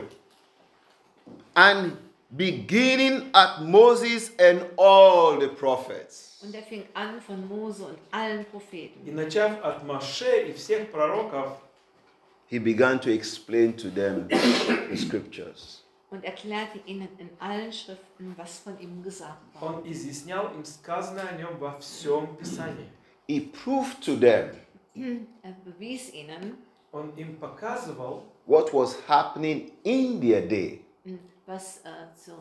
And beginning at Moses and all the prophets. Und er fing an von Mose und allen И Propheten. начав от Маше и всех пророков, He began to explain to them the scriptures. Und erklärte ihnen in allen Schriften, was von ihm gesagt war. он изъяснял им сказанное о нем во всем Писании. He proved to them Er bewies ihnen, Он им показывал, what was happening in their day. was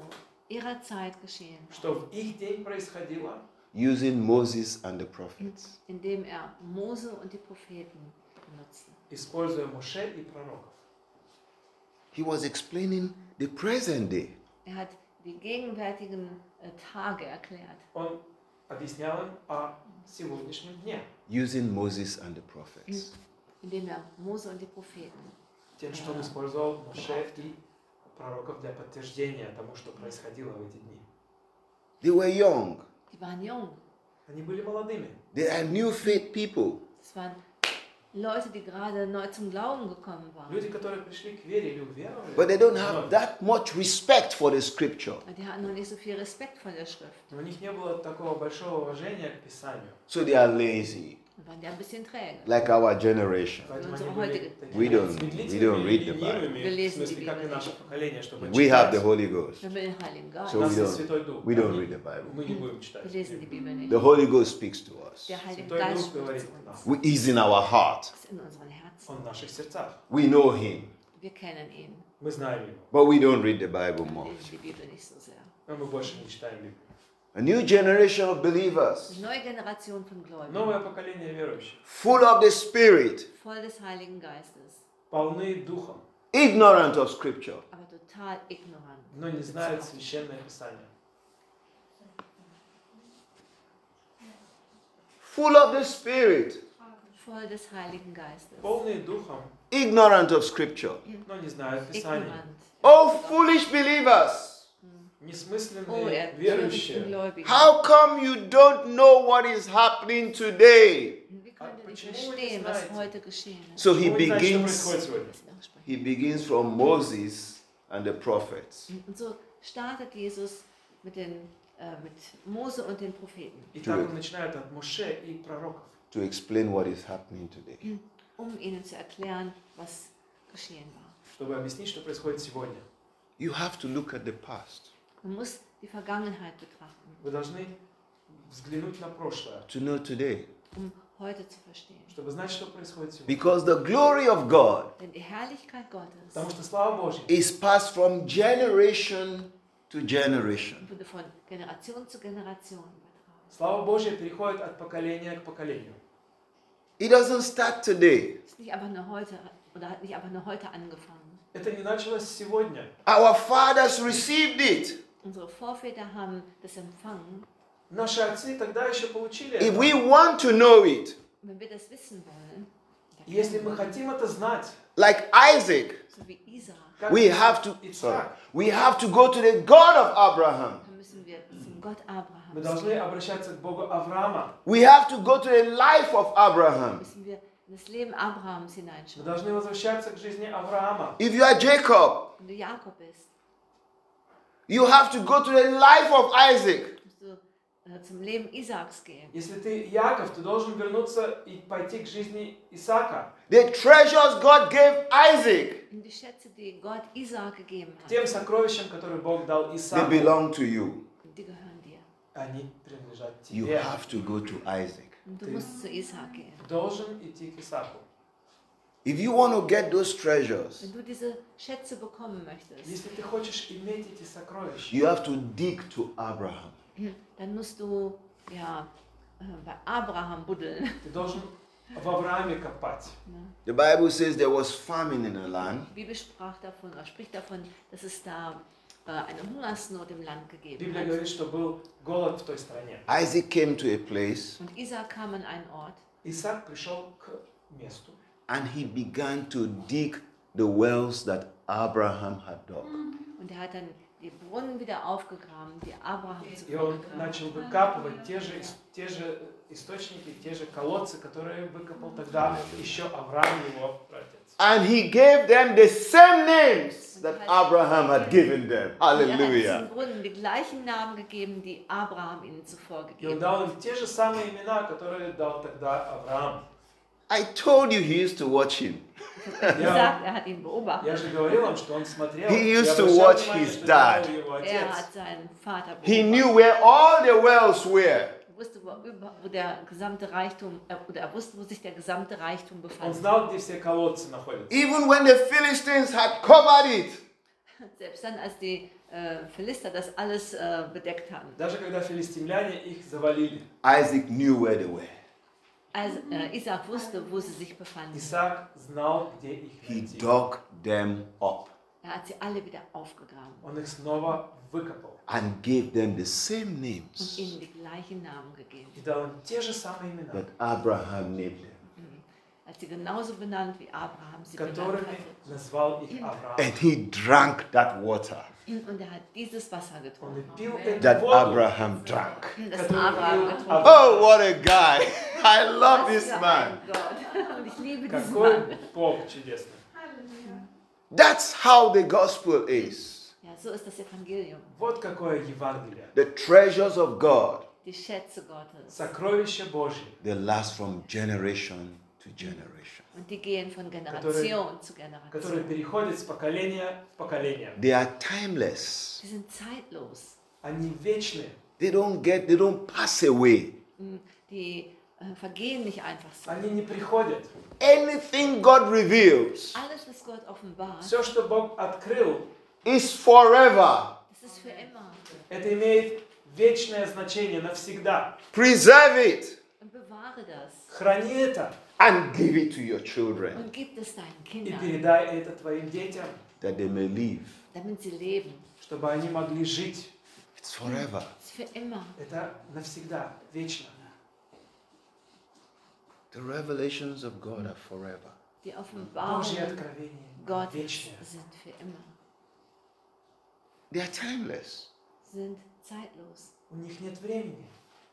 ihrer Zeit geschehen war, что в их день происходило, using Moses and the prophets. indem Mose und die Propheten benutzte. используя Моше и пророков. He was explaining the present day. Hat die gegenwärtigen Tage erklärt, Он объяснял им о сегодняшнем дне, Using Moses and the prophets. indem Mose und die Propheten тем, что он использовал Моше и пророков для подтверждения тому, что происходило в эти дни. They were young. Die waren jung. Они были молодыми. They are new faith people. Das waren Leute, die gerade neu zum Glauben gekommen waren. Люди, которые пришли к вере или уверовали. But they don't have that much respect for the scripture. Die hatten noch nicht so viel Respekt vor der Schrift. У них не было такого большого уважения к Писанию. So they are lazy, Und waren ja ein bisschen träge. like our generation. Поэтому unsere они были heutige- такими We don't медлительными read и the Bible. ленивыми, Wir в lesen смысле, die как и Bibel наше nicht. поколение, чтобы We have the читать. Holy Ghost. Wir haben den Heiligen Geist. So У нас we есть don't- Святой Дух. We don't Мы- read the Bible. Мы не будем читать. Wir lesen die Bibel nicht. The Holy Ghost speaks to us. Der Heilige Святой Geist Дух spricht говорит zu к нам. uns. He's in our heart. Das ist in unseren Herzen. Он в наших сердцах. We know him, Wir kennen ihn. Мы знаем Его. but we don't read the Bible Wir much. lesen die Bibel nicht so sehr. Но мы больше не читаем Библию. A new generation of believers, Die neue Generation von Gläubigen, Новое поколение верующих full of the Spirit, voll des Heiligen Geistes, полны Духом, ignorant of scripture. aber total ignorant. но не знают Священное Писание. Full of the Spirit, Voll des Heiligen Geistes. Полные Духом, ignorant of scripture. но не знают Писание. Ignorant. Oh, foolish believers, Oh, Несмысленные törichten верующие. Gläubigen. how come you don't know what is happening today? Wie könnt ihr nicht Почему вы не verstehen, was знаете? heute geschehen ist? So he Почему вы не знаете, что begins, происходит сегодня? Lass mich auch sprechen. he begins from Moses and the prophets. Und so startet Jesus mit Mose und den Propheten, И так он начинает от Моше и пророков, To explain what is happening today. ihnen zu erklären, was geschehen war. чтобы объяснить, что происходит сегодня. You have to look at the past Man muss die Vergangenheit betrachten, Вы должны взглянуть на прошлое, to know today. heute zu verstehen. чтобы знать, что происходит сегодня. Because the glory of God Denn die Herrlichkeit Gottes Потому что слава Божья is passed from generation to generation. wurde von Generation zu Generation übertragen. Слава Божья переходит от поколения к поколению. It doesn't start today. Es ist nicht einfach nur heute oder hat nicht einfach nur heute angefangen. Это не началось сегодня. Our fathers received it. Unsere Vorväter haben das empfangen. Наши отцы тогда еще получили If это. we want to know it, Und wenn wir das wissen wollen, И Если мы хотим это знать, like Isaac, so wie Isaac, как we have to Ицхак, go to the God of Abraham. dann müssen wir zum Gott мы Abrahams должны gehen. обращаться к Богу Авраама. We have to go to the life of Abraham. Müssen wir in das Leben Abrahams Мы hineinschauen. должны возвращаться к жизни Авраама. If you are Jacob, Wenn du Jakob bist, you have to go to the life of Isaac. musst du zum Leben Isaaks gehen. Если ты Яков, ты должен вернуться и пойти к жизни Исаака. The treasures God gave Isaac, Und die Schätze, die Gott Isaak gegeben К hat, тем сокровищам, которые Бог дал they Исааку, belong to you. die gehören dir. они принадлежат You тебе. have to go to Isaac. Und du Ты- musst zu Isaak gehen. Должен идти к Исааку. If you want to get those treasures, Wenn du diese Schätze bekommen möchtest, Если ты хочешь иметь эти сокровища, you have to dig to Abraham. dann musst du bei Abraham buddeln. ты должен в Аврааме копать. The Bible says there was famine in the land, Die Bibel spricht davon, dass es da eine Hungersnot im Land gegeben Библия hat. говорит, что был голод в той стране. Isaac came to a place Und Isaak kam an einen Ort Исаак пришел к месту, and he began to dig the wells that Abraham had dug. und er hat dann die Brunnen wieder aufgegraben, die Abraham и zuvor он gegraben начал hat. выкапывать те же источники, те же колодцы, которые выкопал тогда еще Авраам, его праотец. And he gave them the same names that Abraham had given them. Und er hat Hallelujah. diesen Brunnen die gleichen Namen gegeben, die Abraham ihnen zuvor И он gegeben дал hat. им те же самые имена, которые дал тогда Авраам. I told you he used to watch him. Er hat gesagt, er hat ihn Я beobachtet. же говорил вам, что он смотрел. He и used to обращал watch внимание, his что dad. делал его Er отец. hat seinen Vater He beobachtet. knew where all the wells were. Er wusste, wo der gesamte Reichtum, oder er wusste, wo sich der gesamte Reichtum Он befand. знал, где все колодцы находятся. Even when the Philistines had covered it, Selbst dann, als die Philister das alles bedeckt hatten. Даже когда филистимляне их завалили, Isaac knew where they were. Als Isaac wusste, wo sie sich befanden. Исаак знал, где их He найти. dug them up Er hat sie alle wieder aufgegraben Он их снова выкопал and gave them the same und names ihnen die gleichen Namen gegeben. и дал им те же самые имена, that Abraham named them. Hat sie genauso benannt, wie Abraham sie benannt которыми hatte. назвал их Авраам. And he drank that water Und er hat dieses Wasser Он и getrunken, пил эту that воду, Abraham drank. das которую Abraham пил getrunken Авраам. Oh, what a guy! I love Was this für man. ein Gott. Und ich liebe diesen Какой Mann. Бог чудесный. That's how the gospel is. Ja, so ist das Evangelium. Вот какое Евангелие. The treasures of God, Die Schätze Gottes. Сокровище Божье, they last from generation to generation. Und die gehen von Generation zu которое Generation. переходит с поколения в поколение. They are timeless. Sie sind zeitlos. Они вечные. They don't pass away. Die vergehen nicht einfach so. Они не приходят. Anything God reveals Alles, was Gott offenbart, Все, что Бог открыл, is forever. das ist für immer. это имеет вечное значение навсегда. Preserve it Und bewahre das. Храни это and give it to your children Und gib es deinen и Kindern, передай это твоим детям, that they may live. damit sie leben. чтобы они могли жить. It's forever. Das ist für immer. Это навсегда, вечно. The revelations of God are forever. Die Божьи Offenbarungen откровения Gottes вечные. sind für immer. They are timeless. Sind zeitlos. У них нет времени.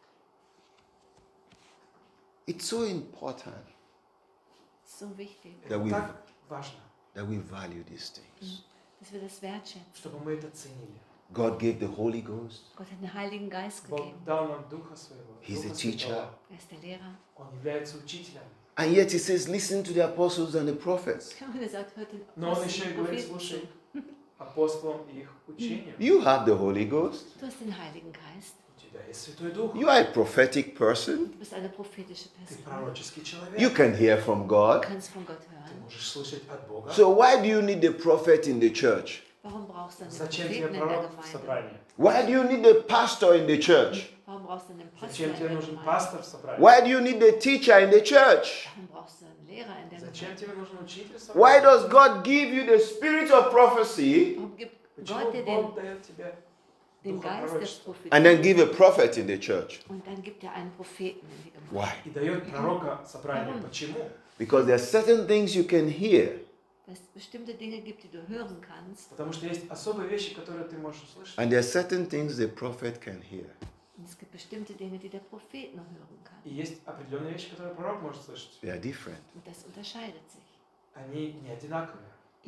It's so important So wichtig, Это Да, так важно, that we value these things. dass wir das wertschätzen. чтобы мы это ценили. God gave the Holy Ghost. Gott hat den Heiligen Geist Bог gegeben. дал нам Духа Своего. He's Духа a teacher. Святого. Er ist der Lehrer. Он является учителем. And yet he says, listen to the apostles and the prophets. Und er sagt, hört den Но Он еще и Aposteln, говорит, Propheten слушай, zu. апостолам и их учениям. You have the Holy Ghost. Du hast den Heiligen Geist. У тебя есть Святой Дух. You are a prophetic person. Du bist eine prophetische Ты Person. пророческий You человек. can hear from Du God. kannst von Gott Ты hören. можешь слышать от Бога. So why do you need the prophet in the church? Warum brauchst du einen Зачем Propheten тебе in der пророк в Gemeinde? собрании? Why do you need the pastor in the church? Warum brauchst du einen Pastor Зачем in тебе der нужен Gemeinde? пастор в собрании? Why do you need the teacher in the church? Warum brauchst du einen Lehrer in der Зачем Gemeinde? тебе нужен учитель в Why собрании? does God give you the spirit of prophecy Warum gibt Почему Gott dir Бог дает тебе den духа Geist des пророчества and Propheten then give a prophet in the church? und dann gibt er einen Propheten in die Gemeinde? Why? и дает пророка в собрании? Warum? Почему? Because there are certain things you can hear Dass es bestimmte Dinge gibt, die du hören kannst. Потому что есть особые вещи, которые ты можешь услышать. and there are certain things the prophet can hear. Und es gibt bestimmte Dinge, die der Prophet nur hören kann. И есть определенные вещи, которые пророк может слышать. They are different. Und das unterscheidet sich. Они не одинаковые.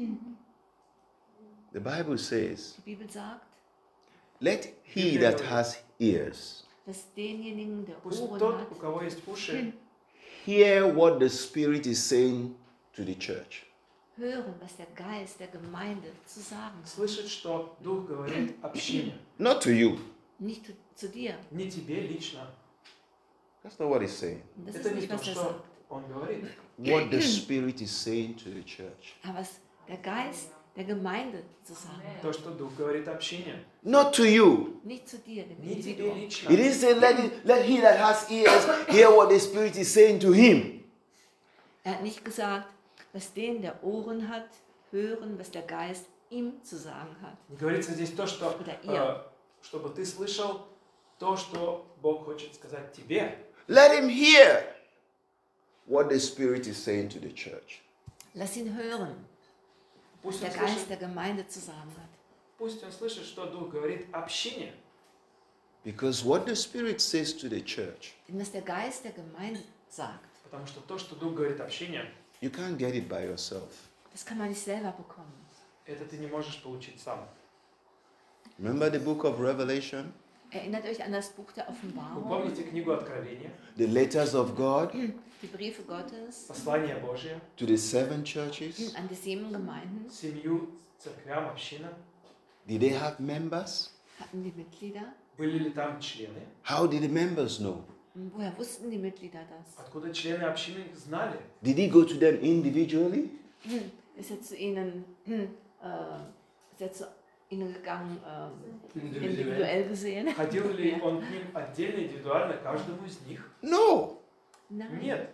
The Bible says, Die Bibel sagt, let he that has ears dass denjenigen, der Пусть Ohren тот, hat, у кого есть уши, hear what the Spirit is saying to the church. hören, was der Geist der Gemeinde zu sagen hat. слышит, что Дух говорит общине. Not to you. Nicht zu dir. Не тебе лично. That's not what he's saying. Und das Это ist не nicht, то, was er что sagt. Он говорит. What the Spirit is saying to the church. Aber was der Geist der Gemeinde zu sagen hat. То, что Дух говорит общине. Not to you. Nicht zu dir, dem Не тебе Individuum. лично. It didn't say, let he that has ears hear what the Spirit is saying to him. Er hat nicht gesagt, dass den, der Ohren hat, hören, was der Geist ihm zu sagen hat. Не говорится здесь то, что, Oder ihr. чтобы ты слышал то, что Бог хочет сказать тебе. Let him hear what the Spirit is saying to the church. Lass ihn hören, was Пусть der он Geist слышит, der Gemeinde zu sagen hat. пусть он слышит, что Дух говорит общине. Because what the Spirit says to the church, Denn was der Geist der Gemeinde sagt, Потому что то, что Дух говорит общине, you can't get it by yourself. das kann man nicht selber bekommen. это ты не можешь получить сам. Remember the book of Revelation? Erinnert euch an das Buch der Вы Offenbarung, помните книгу Откровения, The letters of God die Briefe Gottes послание Божье, to the 7 churches? an die 7 Gemeinden? семью, церквям, общинам? Did they have members? Hatten die Mitglieder? Были ли там члены? How did the members know? Und woher wussten die Mitglieder das? Откуда члены общины знали? Did he go to them individually? Ist er zu ihnen Ist er zu ihnen gegangen, Individuell. individuell gesehen? Ходил ли он к ним отдельно, индивидуально, каждому из них? No. Nein. Нет.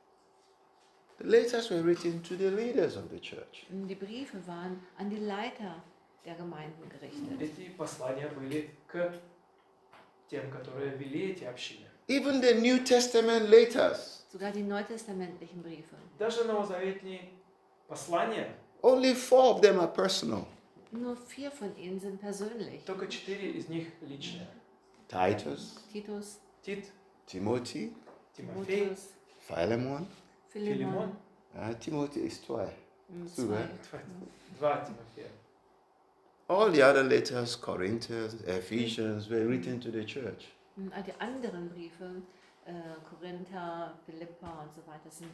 The letters were written to the leaders of the church. Die Briefe waren an die Leiter der Gemeinden gerichtet. Эти послания были к тем, которые вели эти общины. Even the New Testament letters, Sogar die neutestamentlichen Briefe. Даже новозаветные послания, only 4 of them are personal. Nur 4 von ihnen sind persönlich. только 4 из них личные. Titus, Titus, Тит, Timothy, Тимофей, Timotheus, Philemon. Philemon. Timothy is 2. So, 2. right? 2 Тимофея. All the other letters, Corinthians, Ephesians, were written to the church. Und all die anderen Briefe, Korinther, Philippa und so weiter, sind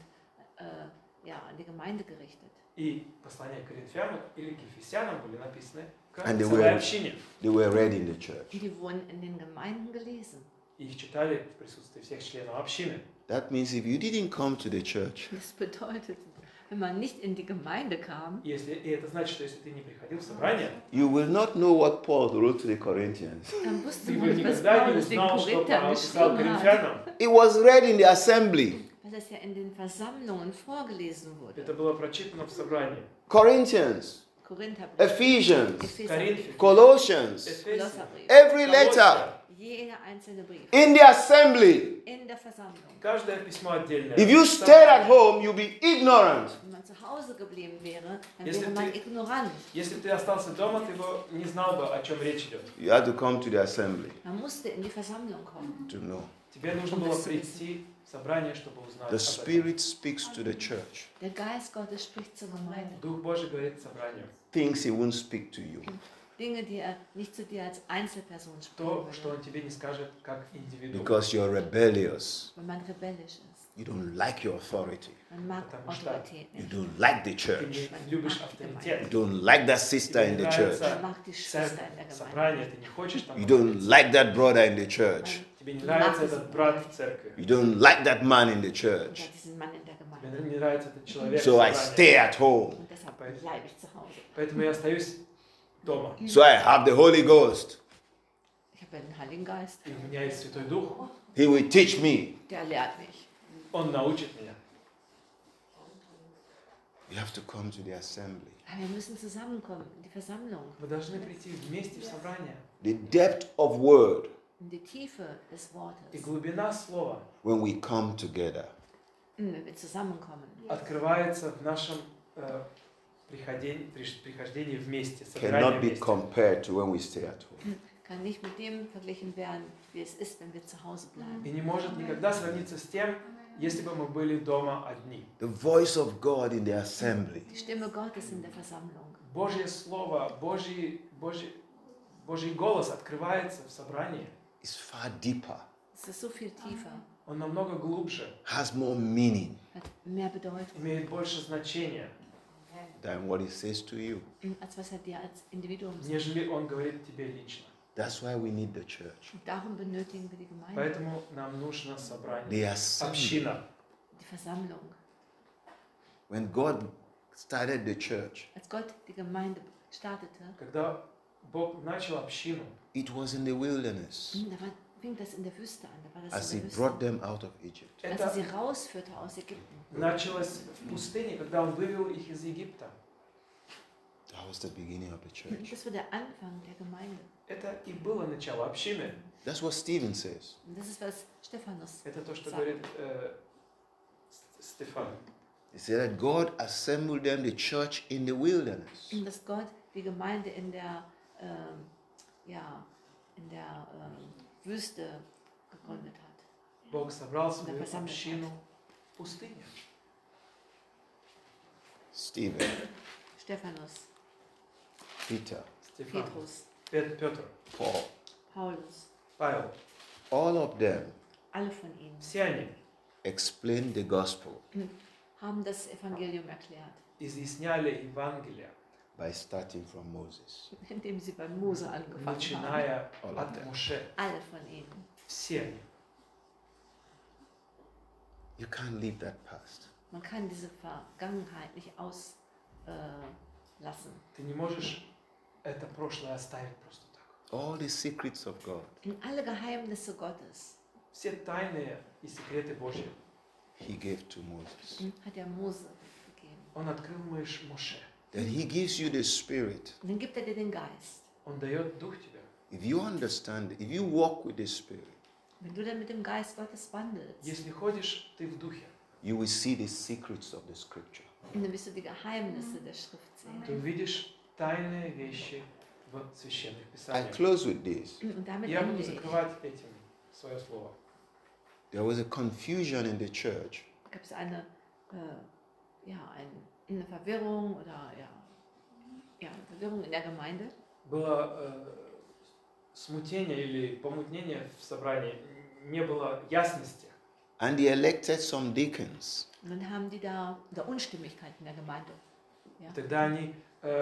an die Gemeinde gerichtet. И послания к Коринфянам или к Ефесянам были написаны к And they целой were- общине. They were read in the church. Und die wurden in den Gemeinden gelesen. И их читали в присутствии всех членов общины. That means if you didn't come to the church, Das bedeutet, wenn man nicht in die Gemeinde kam, И это значит, что если ты не приходил в собрание, you will not know what Paul wrote to the Corinthians. dann wusste ты man бы nicht, was никогда не Paulus den узнал, что Korinthern Павел писал geschrieben hat. Коринфянам. It was read in the assembly. Weil das ja in den Versammlungen vorgelesen wurde. Это было прочитано в собрании. Corinthians, Korintherbrief, Ephesians, Epheserbrief, Коринфе, Colossians, Эфесе, Kolosserbrief, every letter jeder einzelne Brief in the assembly. in der Versammlung. каждое письмо отдельное. If you stayed at home, you'll be ignorant. Wenn man zu Hause geblieben wäre, dann Если wäre man ты- ignorant. Если ты остался дома, ты бы не знал бы, о чем речь идет. You had to come to the assembly Man musste in die Versammlung kommen. to know. Тебе нужно было прийти в собрание, чтобы узнать The об этом. Spirit speaks to the church, Der Geist Gottes spricht zur Gemeinde. Дух Божий говорит собранию. things He won't speak to you. Dinge, die er nicht zu dir als Einzelperson sprechen То, что würde. Он тебе не скажет как индивидуум. Because you're rebellious. Wenn man rebellisch ist. You don't like your authority. Man mag Потому что Autorität You nicht. don't like the Ты church. не любишь авторитет. You don't like that sister in the church. Man mag die Schwester Церковь, in der Gemeinde. собрание, ты не хочешь там You don't находиться. like that brother in the church. Тебе не нравится этот брат в церкви. You don't like that man in the Und church. diesen Mann in der Gemeinde. Тебе не нравится этот человек в So I собрании. stay at home. Und deshalb bleibe ich zu Hause. Поэтому я остаюсь дома. So I have the Holy Ghost. Ich habe den Heiligen Geist. И у меня есть Святой Дух. He will teach me. Der lehrt mich. Он научит меня. You have to come to the assembly. Aber wir müssen zusammenkommen in die Versammlung. Вы должны прийти вместе в собрание. The depth of word In die Tiefe des И Wortes. глубина слова when we come together. Wenn wir zusammenkommen. открывается в нашем прихождении вместе, собирании Cannot be вместе. compared to when we stay at home. Kann nicht mit dem verglichen werden, wie es ist, wenn wir zu Hause bleiben. И не может никогда сравниться с тем, если бы мы были дома одни. The voice of God in the assembly Die Stimme Gottes in der Versammlung. Божье Слово, Божий голос открывается в собрании. is far deeper, Es ist so viel tiefer, Он намного глубже, has more meaning hat mehr Bedeutung, имеет больше значения, than what He says to you. als was er dir als Individuum sagt. нежели Он говорит тебе лично. That's why we need the church. Und darum benötigen wir die Gemeinde, Поэтому нам нужно собрание, The assembly. община. die Versammlung. When God started the church, Als Gott die Gemeinde startete, Когда Бог начал общину, it was in the wilderness fing das in der Wüste an. Da war das as in He der brought Wüste. them out of Egypt. Als er это sie rausführte aus Ägypten. началось в пустыне, когда Он вывел их из Египта. That was the beginning of the church. Das war der Anfang der Gemeinde. Это и было начало общины. That's what Stephen says. Und das ist, was Stephanus Это то, что sagt. говорит Стефан. He said that God assembled them, the church, in the wilderness. Dass Gott die Gemeinde in der, Wüste gegründet hat. Бог собрал свою Да, посмотрим. общину в пустыне. Stephen, Stephanus, Peter, Стефан, Petrus, Петр, Paul, Paulus, Павел. all of them alle von ihnen Все они explained the gospel haben das Evangelium erklärt, изъясняли Евангелие, by starting from Moses. indem sie bei Mose angefangen haben. начиная All of от them. Моше. Alle von ihnen. Все они. You can't leave that past. Man kann diese Vergangenheit nicht auslassen. Ты не можешь это прошлое оставить просто так. All the secrets of God, In alle Geheimnisse Gottes Все тайные и секреты Божьи He gave to Moses. hat er Mose gegeben. Он открыл Моше. Then He gives you the Spirit. Und dann gibt er dir den Geist. Он дает Дух тебе. If you understand, if you walk with the Spirit, Wenn du dann mit dem Geist Gottes wandelst, Если ходишь ты в Духе, you will see the secrets of the Scripture. dann wirst du die Geheimnisse der Schrift sehen. ты увидишь тайные вещи в священных I писаниях. close with this. Und damit Я буду ende ich. закрывать этим свое слово. There was a confusion in the church Gab es eine Verwirrung oder eine Verwirrung in der Gemeinde. Было смутение или помутнение в собрании, не было ясности. and they elected some deacons. Und dann haben die da Unstimmigkeit in der Gemeinde. Ja. Тогда они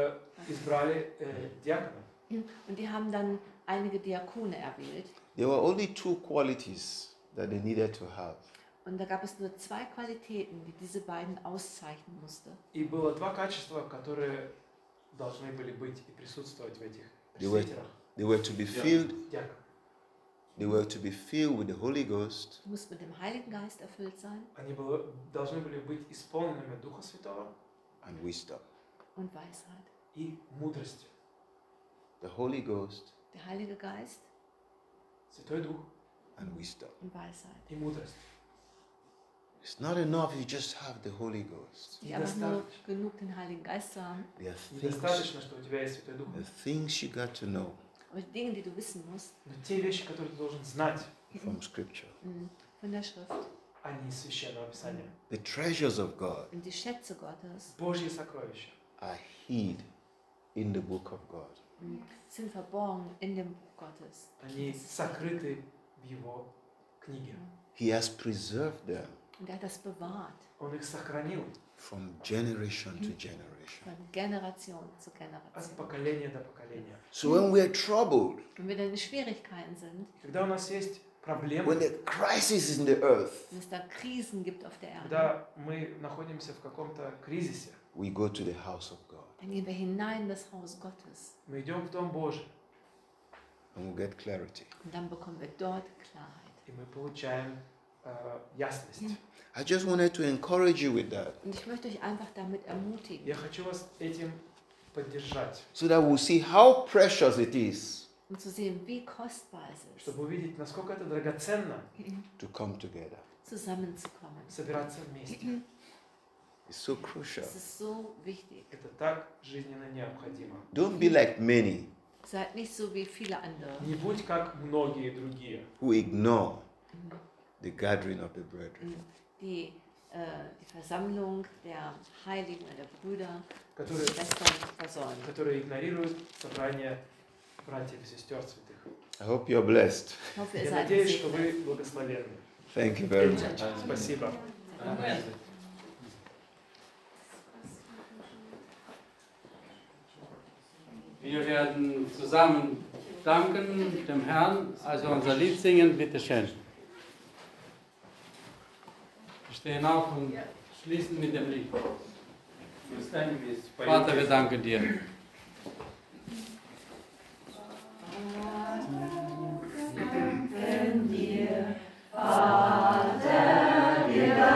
избрали диаконов. Und die haben dann einige Diakone erwählt. There were only two qualities that they needed to have. Und da gab es nur zwei Qualitäten, die diese beiden auszeichnen musste. И было два качества, которые должны были быть и присутствовать в этих They were, пресвитерах. they were to be filled. Диаконов. They were to be filled with the Holy Ghost Du musst mit dem Heiligen Geist erfüllt sein Они должны были быть исполненными Духа Святого and wisdom. und Weisheit. и мудростью. The Holy Ghost Der Heilige Geist Святой Дух and wisdom. und Weisheit. и мудрость. It's not enough you just have the Holy Ghost. Nicht einfach nur genug, den Heiligen Geist zu haben, There are things, Недостаточно, что у тебя есть Святой Дух. the things you got to know aber die Dinge, die du wissen musst, Но те вещи, которые ты должен знать, from Scripture. von der Schrift а не из Священного Писания. The treasures of God und die Schätze Gottes Божьи сокровища are hid in the book of God. sind verborgen in dem Buch Gottes. они сокрыты в Его книге. He has preserved them Und er hat das bewahrt Он их сохранил from generation to generation. von Generation zu от Generation. поколения до поколения. So when we're troubled, Wenn wir dann in Schwierigkeiten sind, Когда у нас есть проблемы, when the crisis is in the earth, wenn es da Krisen gibt auf der Erde, когда мы находимся в каком-то кризисе, we go to the house of God dann gehen wir hinein in das Haus Gottes мы идем в Дом Божий, and we get clarity. und dann bekommen wir dort Klarheit. и мы получаем ясность. I just wanted to encourage you with that Und ich möchte euch einfach damit ermutigen, Я хочу вас этим поддержать, so that we'll see how precious it is um zu sehen, wie kostbar es ist, чтобы увидеть, насколько это драгоценно to come together. zusammenzukommen. собираться вместе. It's so crucial. Es ist so wichtig. Это так жизненно необходимо. Don't be like many Seid nicht so wie viele andere, Не будь как многие другие, who ignore the gathering of the brethren. die die Versammlung der Heiligen oder der Brüder, которые, Schwestern versäumen. которые игнорируют собрание братьев и сестер святых. I hope you're blessed. Ich hoffe, ihr Я seid надеюсь, что gesegnet. вы благословенны. Thank you very much. Спасибо. Wir werden zusammen danken dem Herrn, also unser Lied singen, bitteschön. Wir stehen auf und schließen mit dem Lied. Vater, wir danken dir.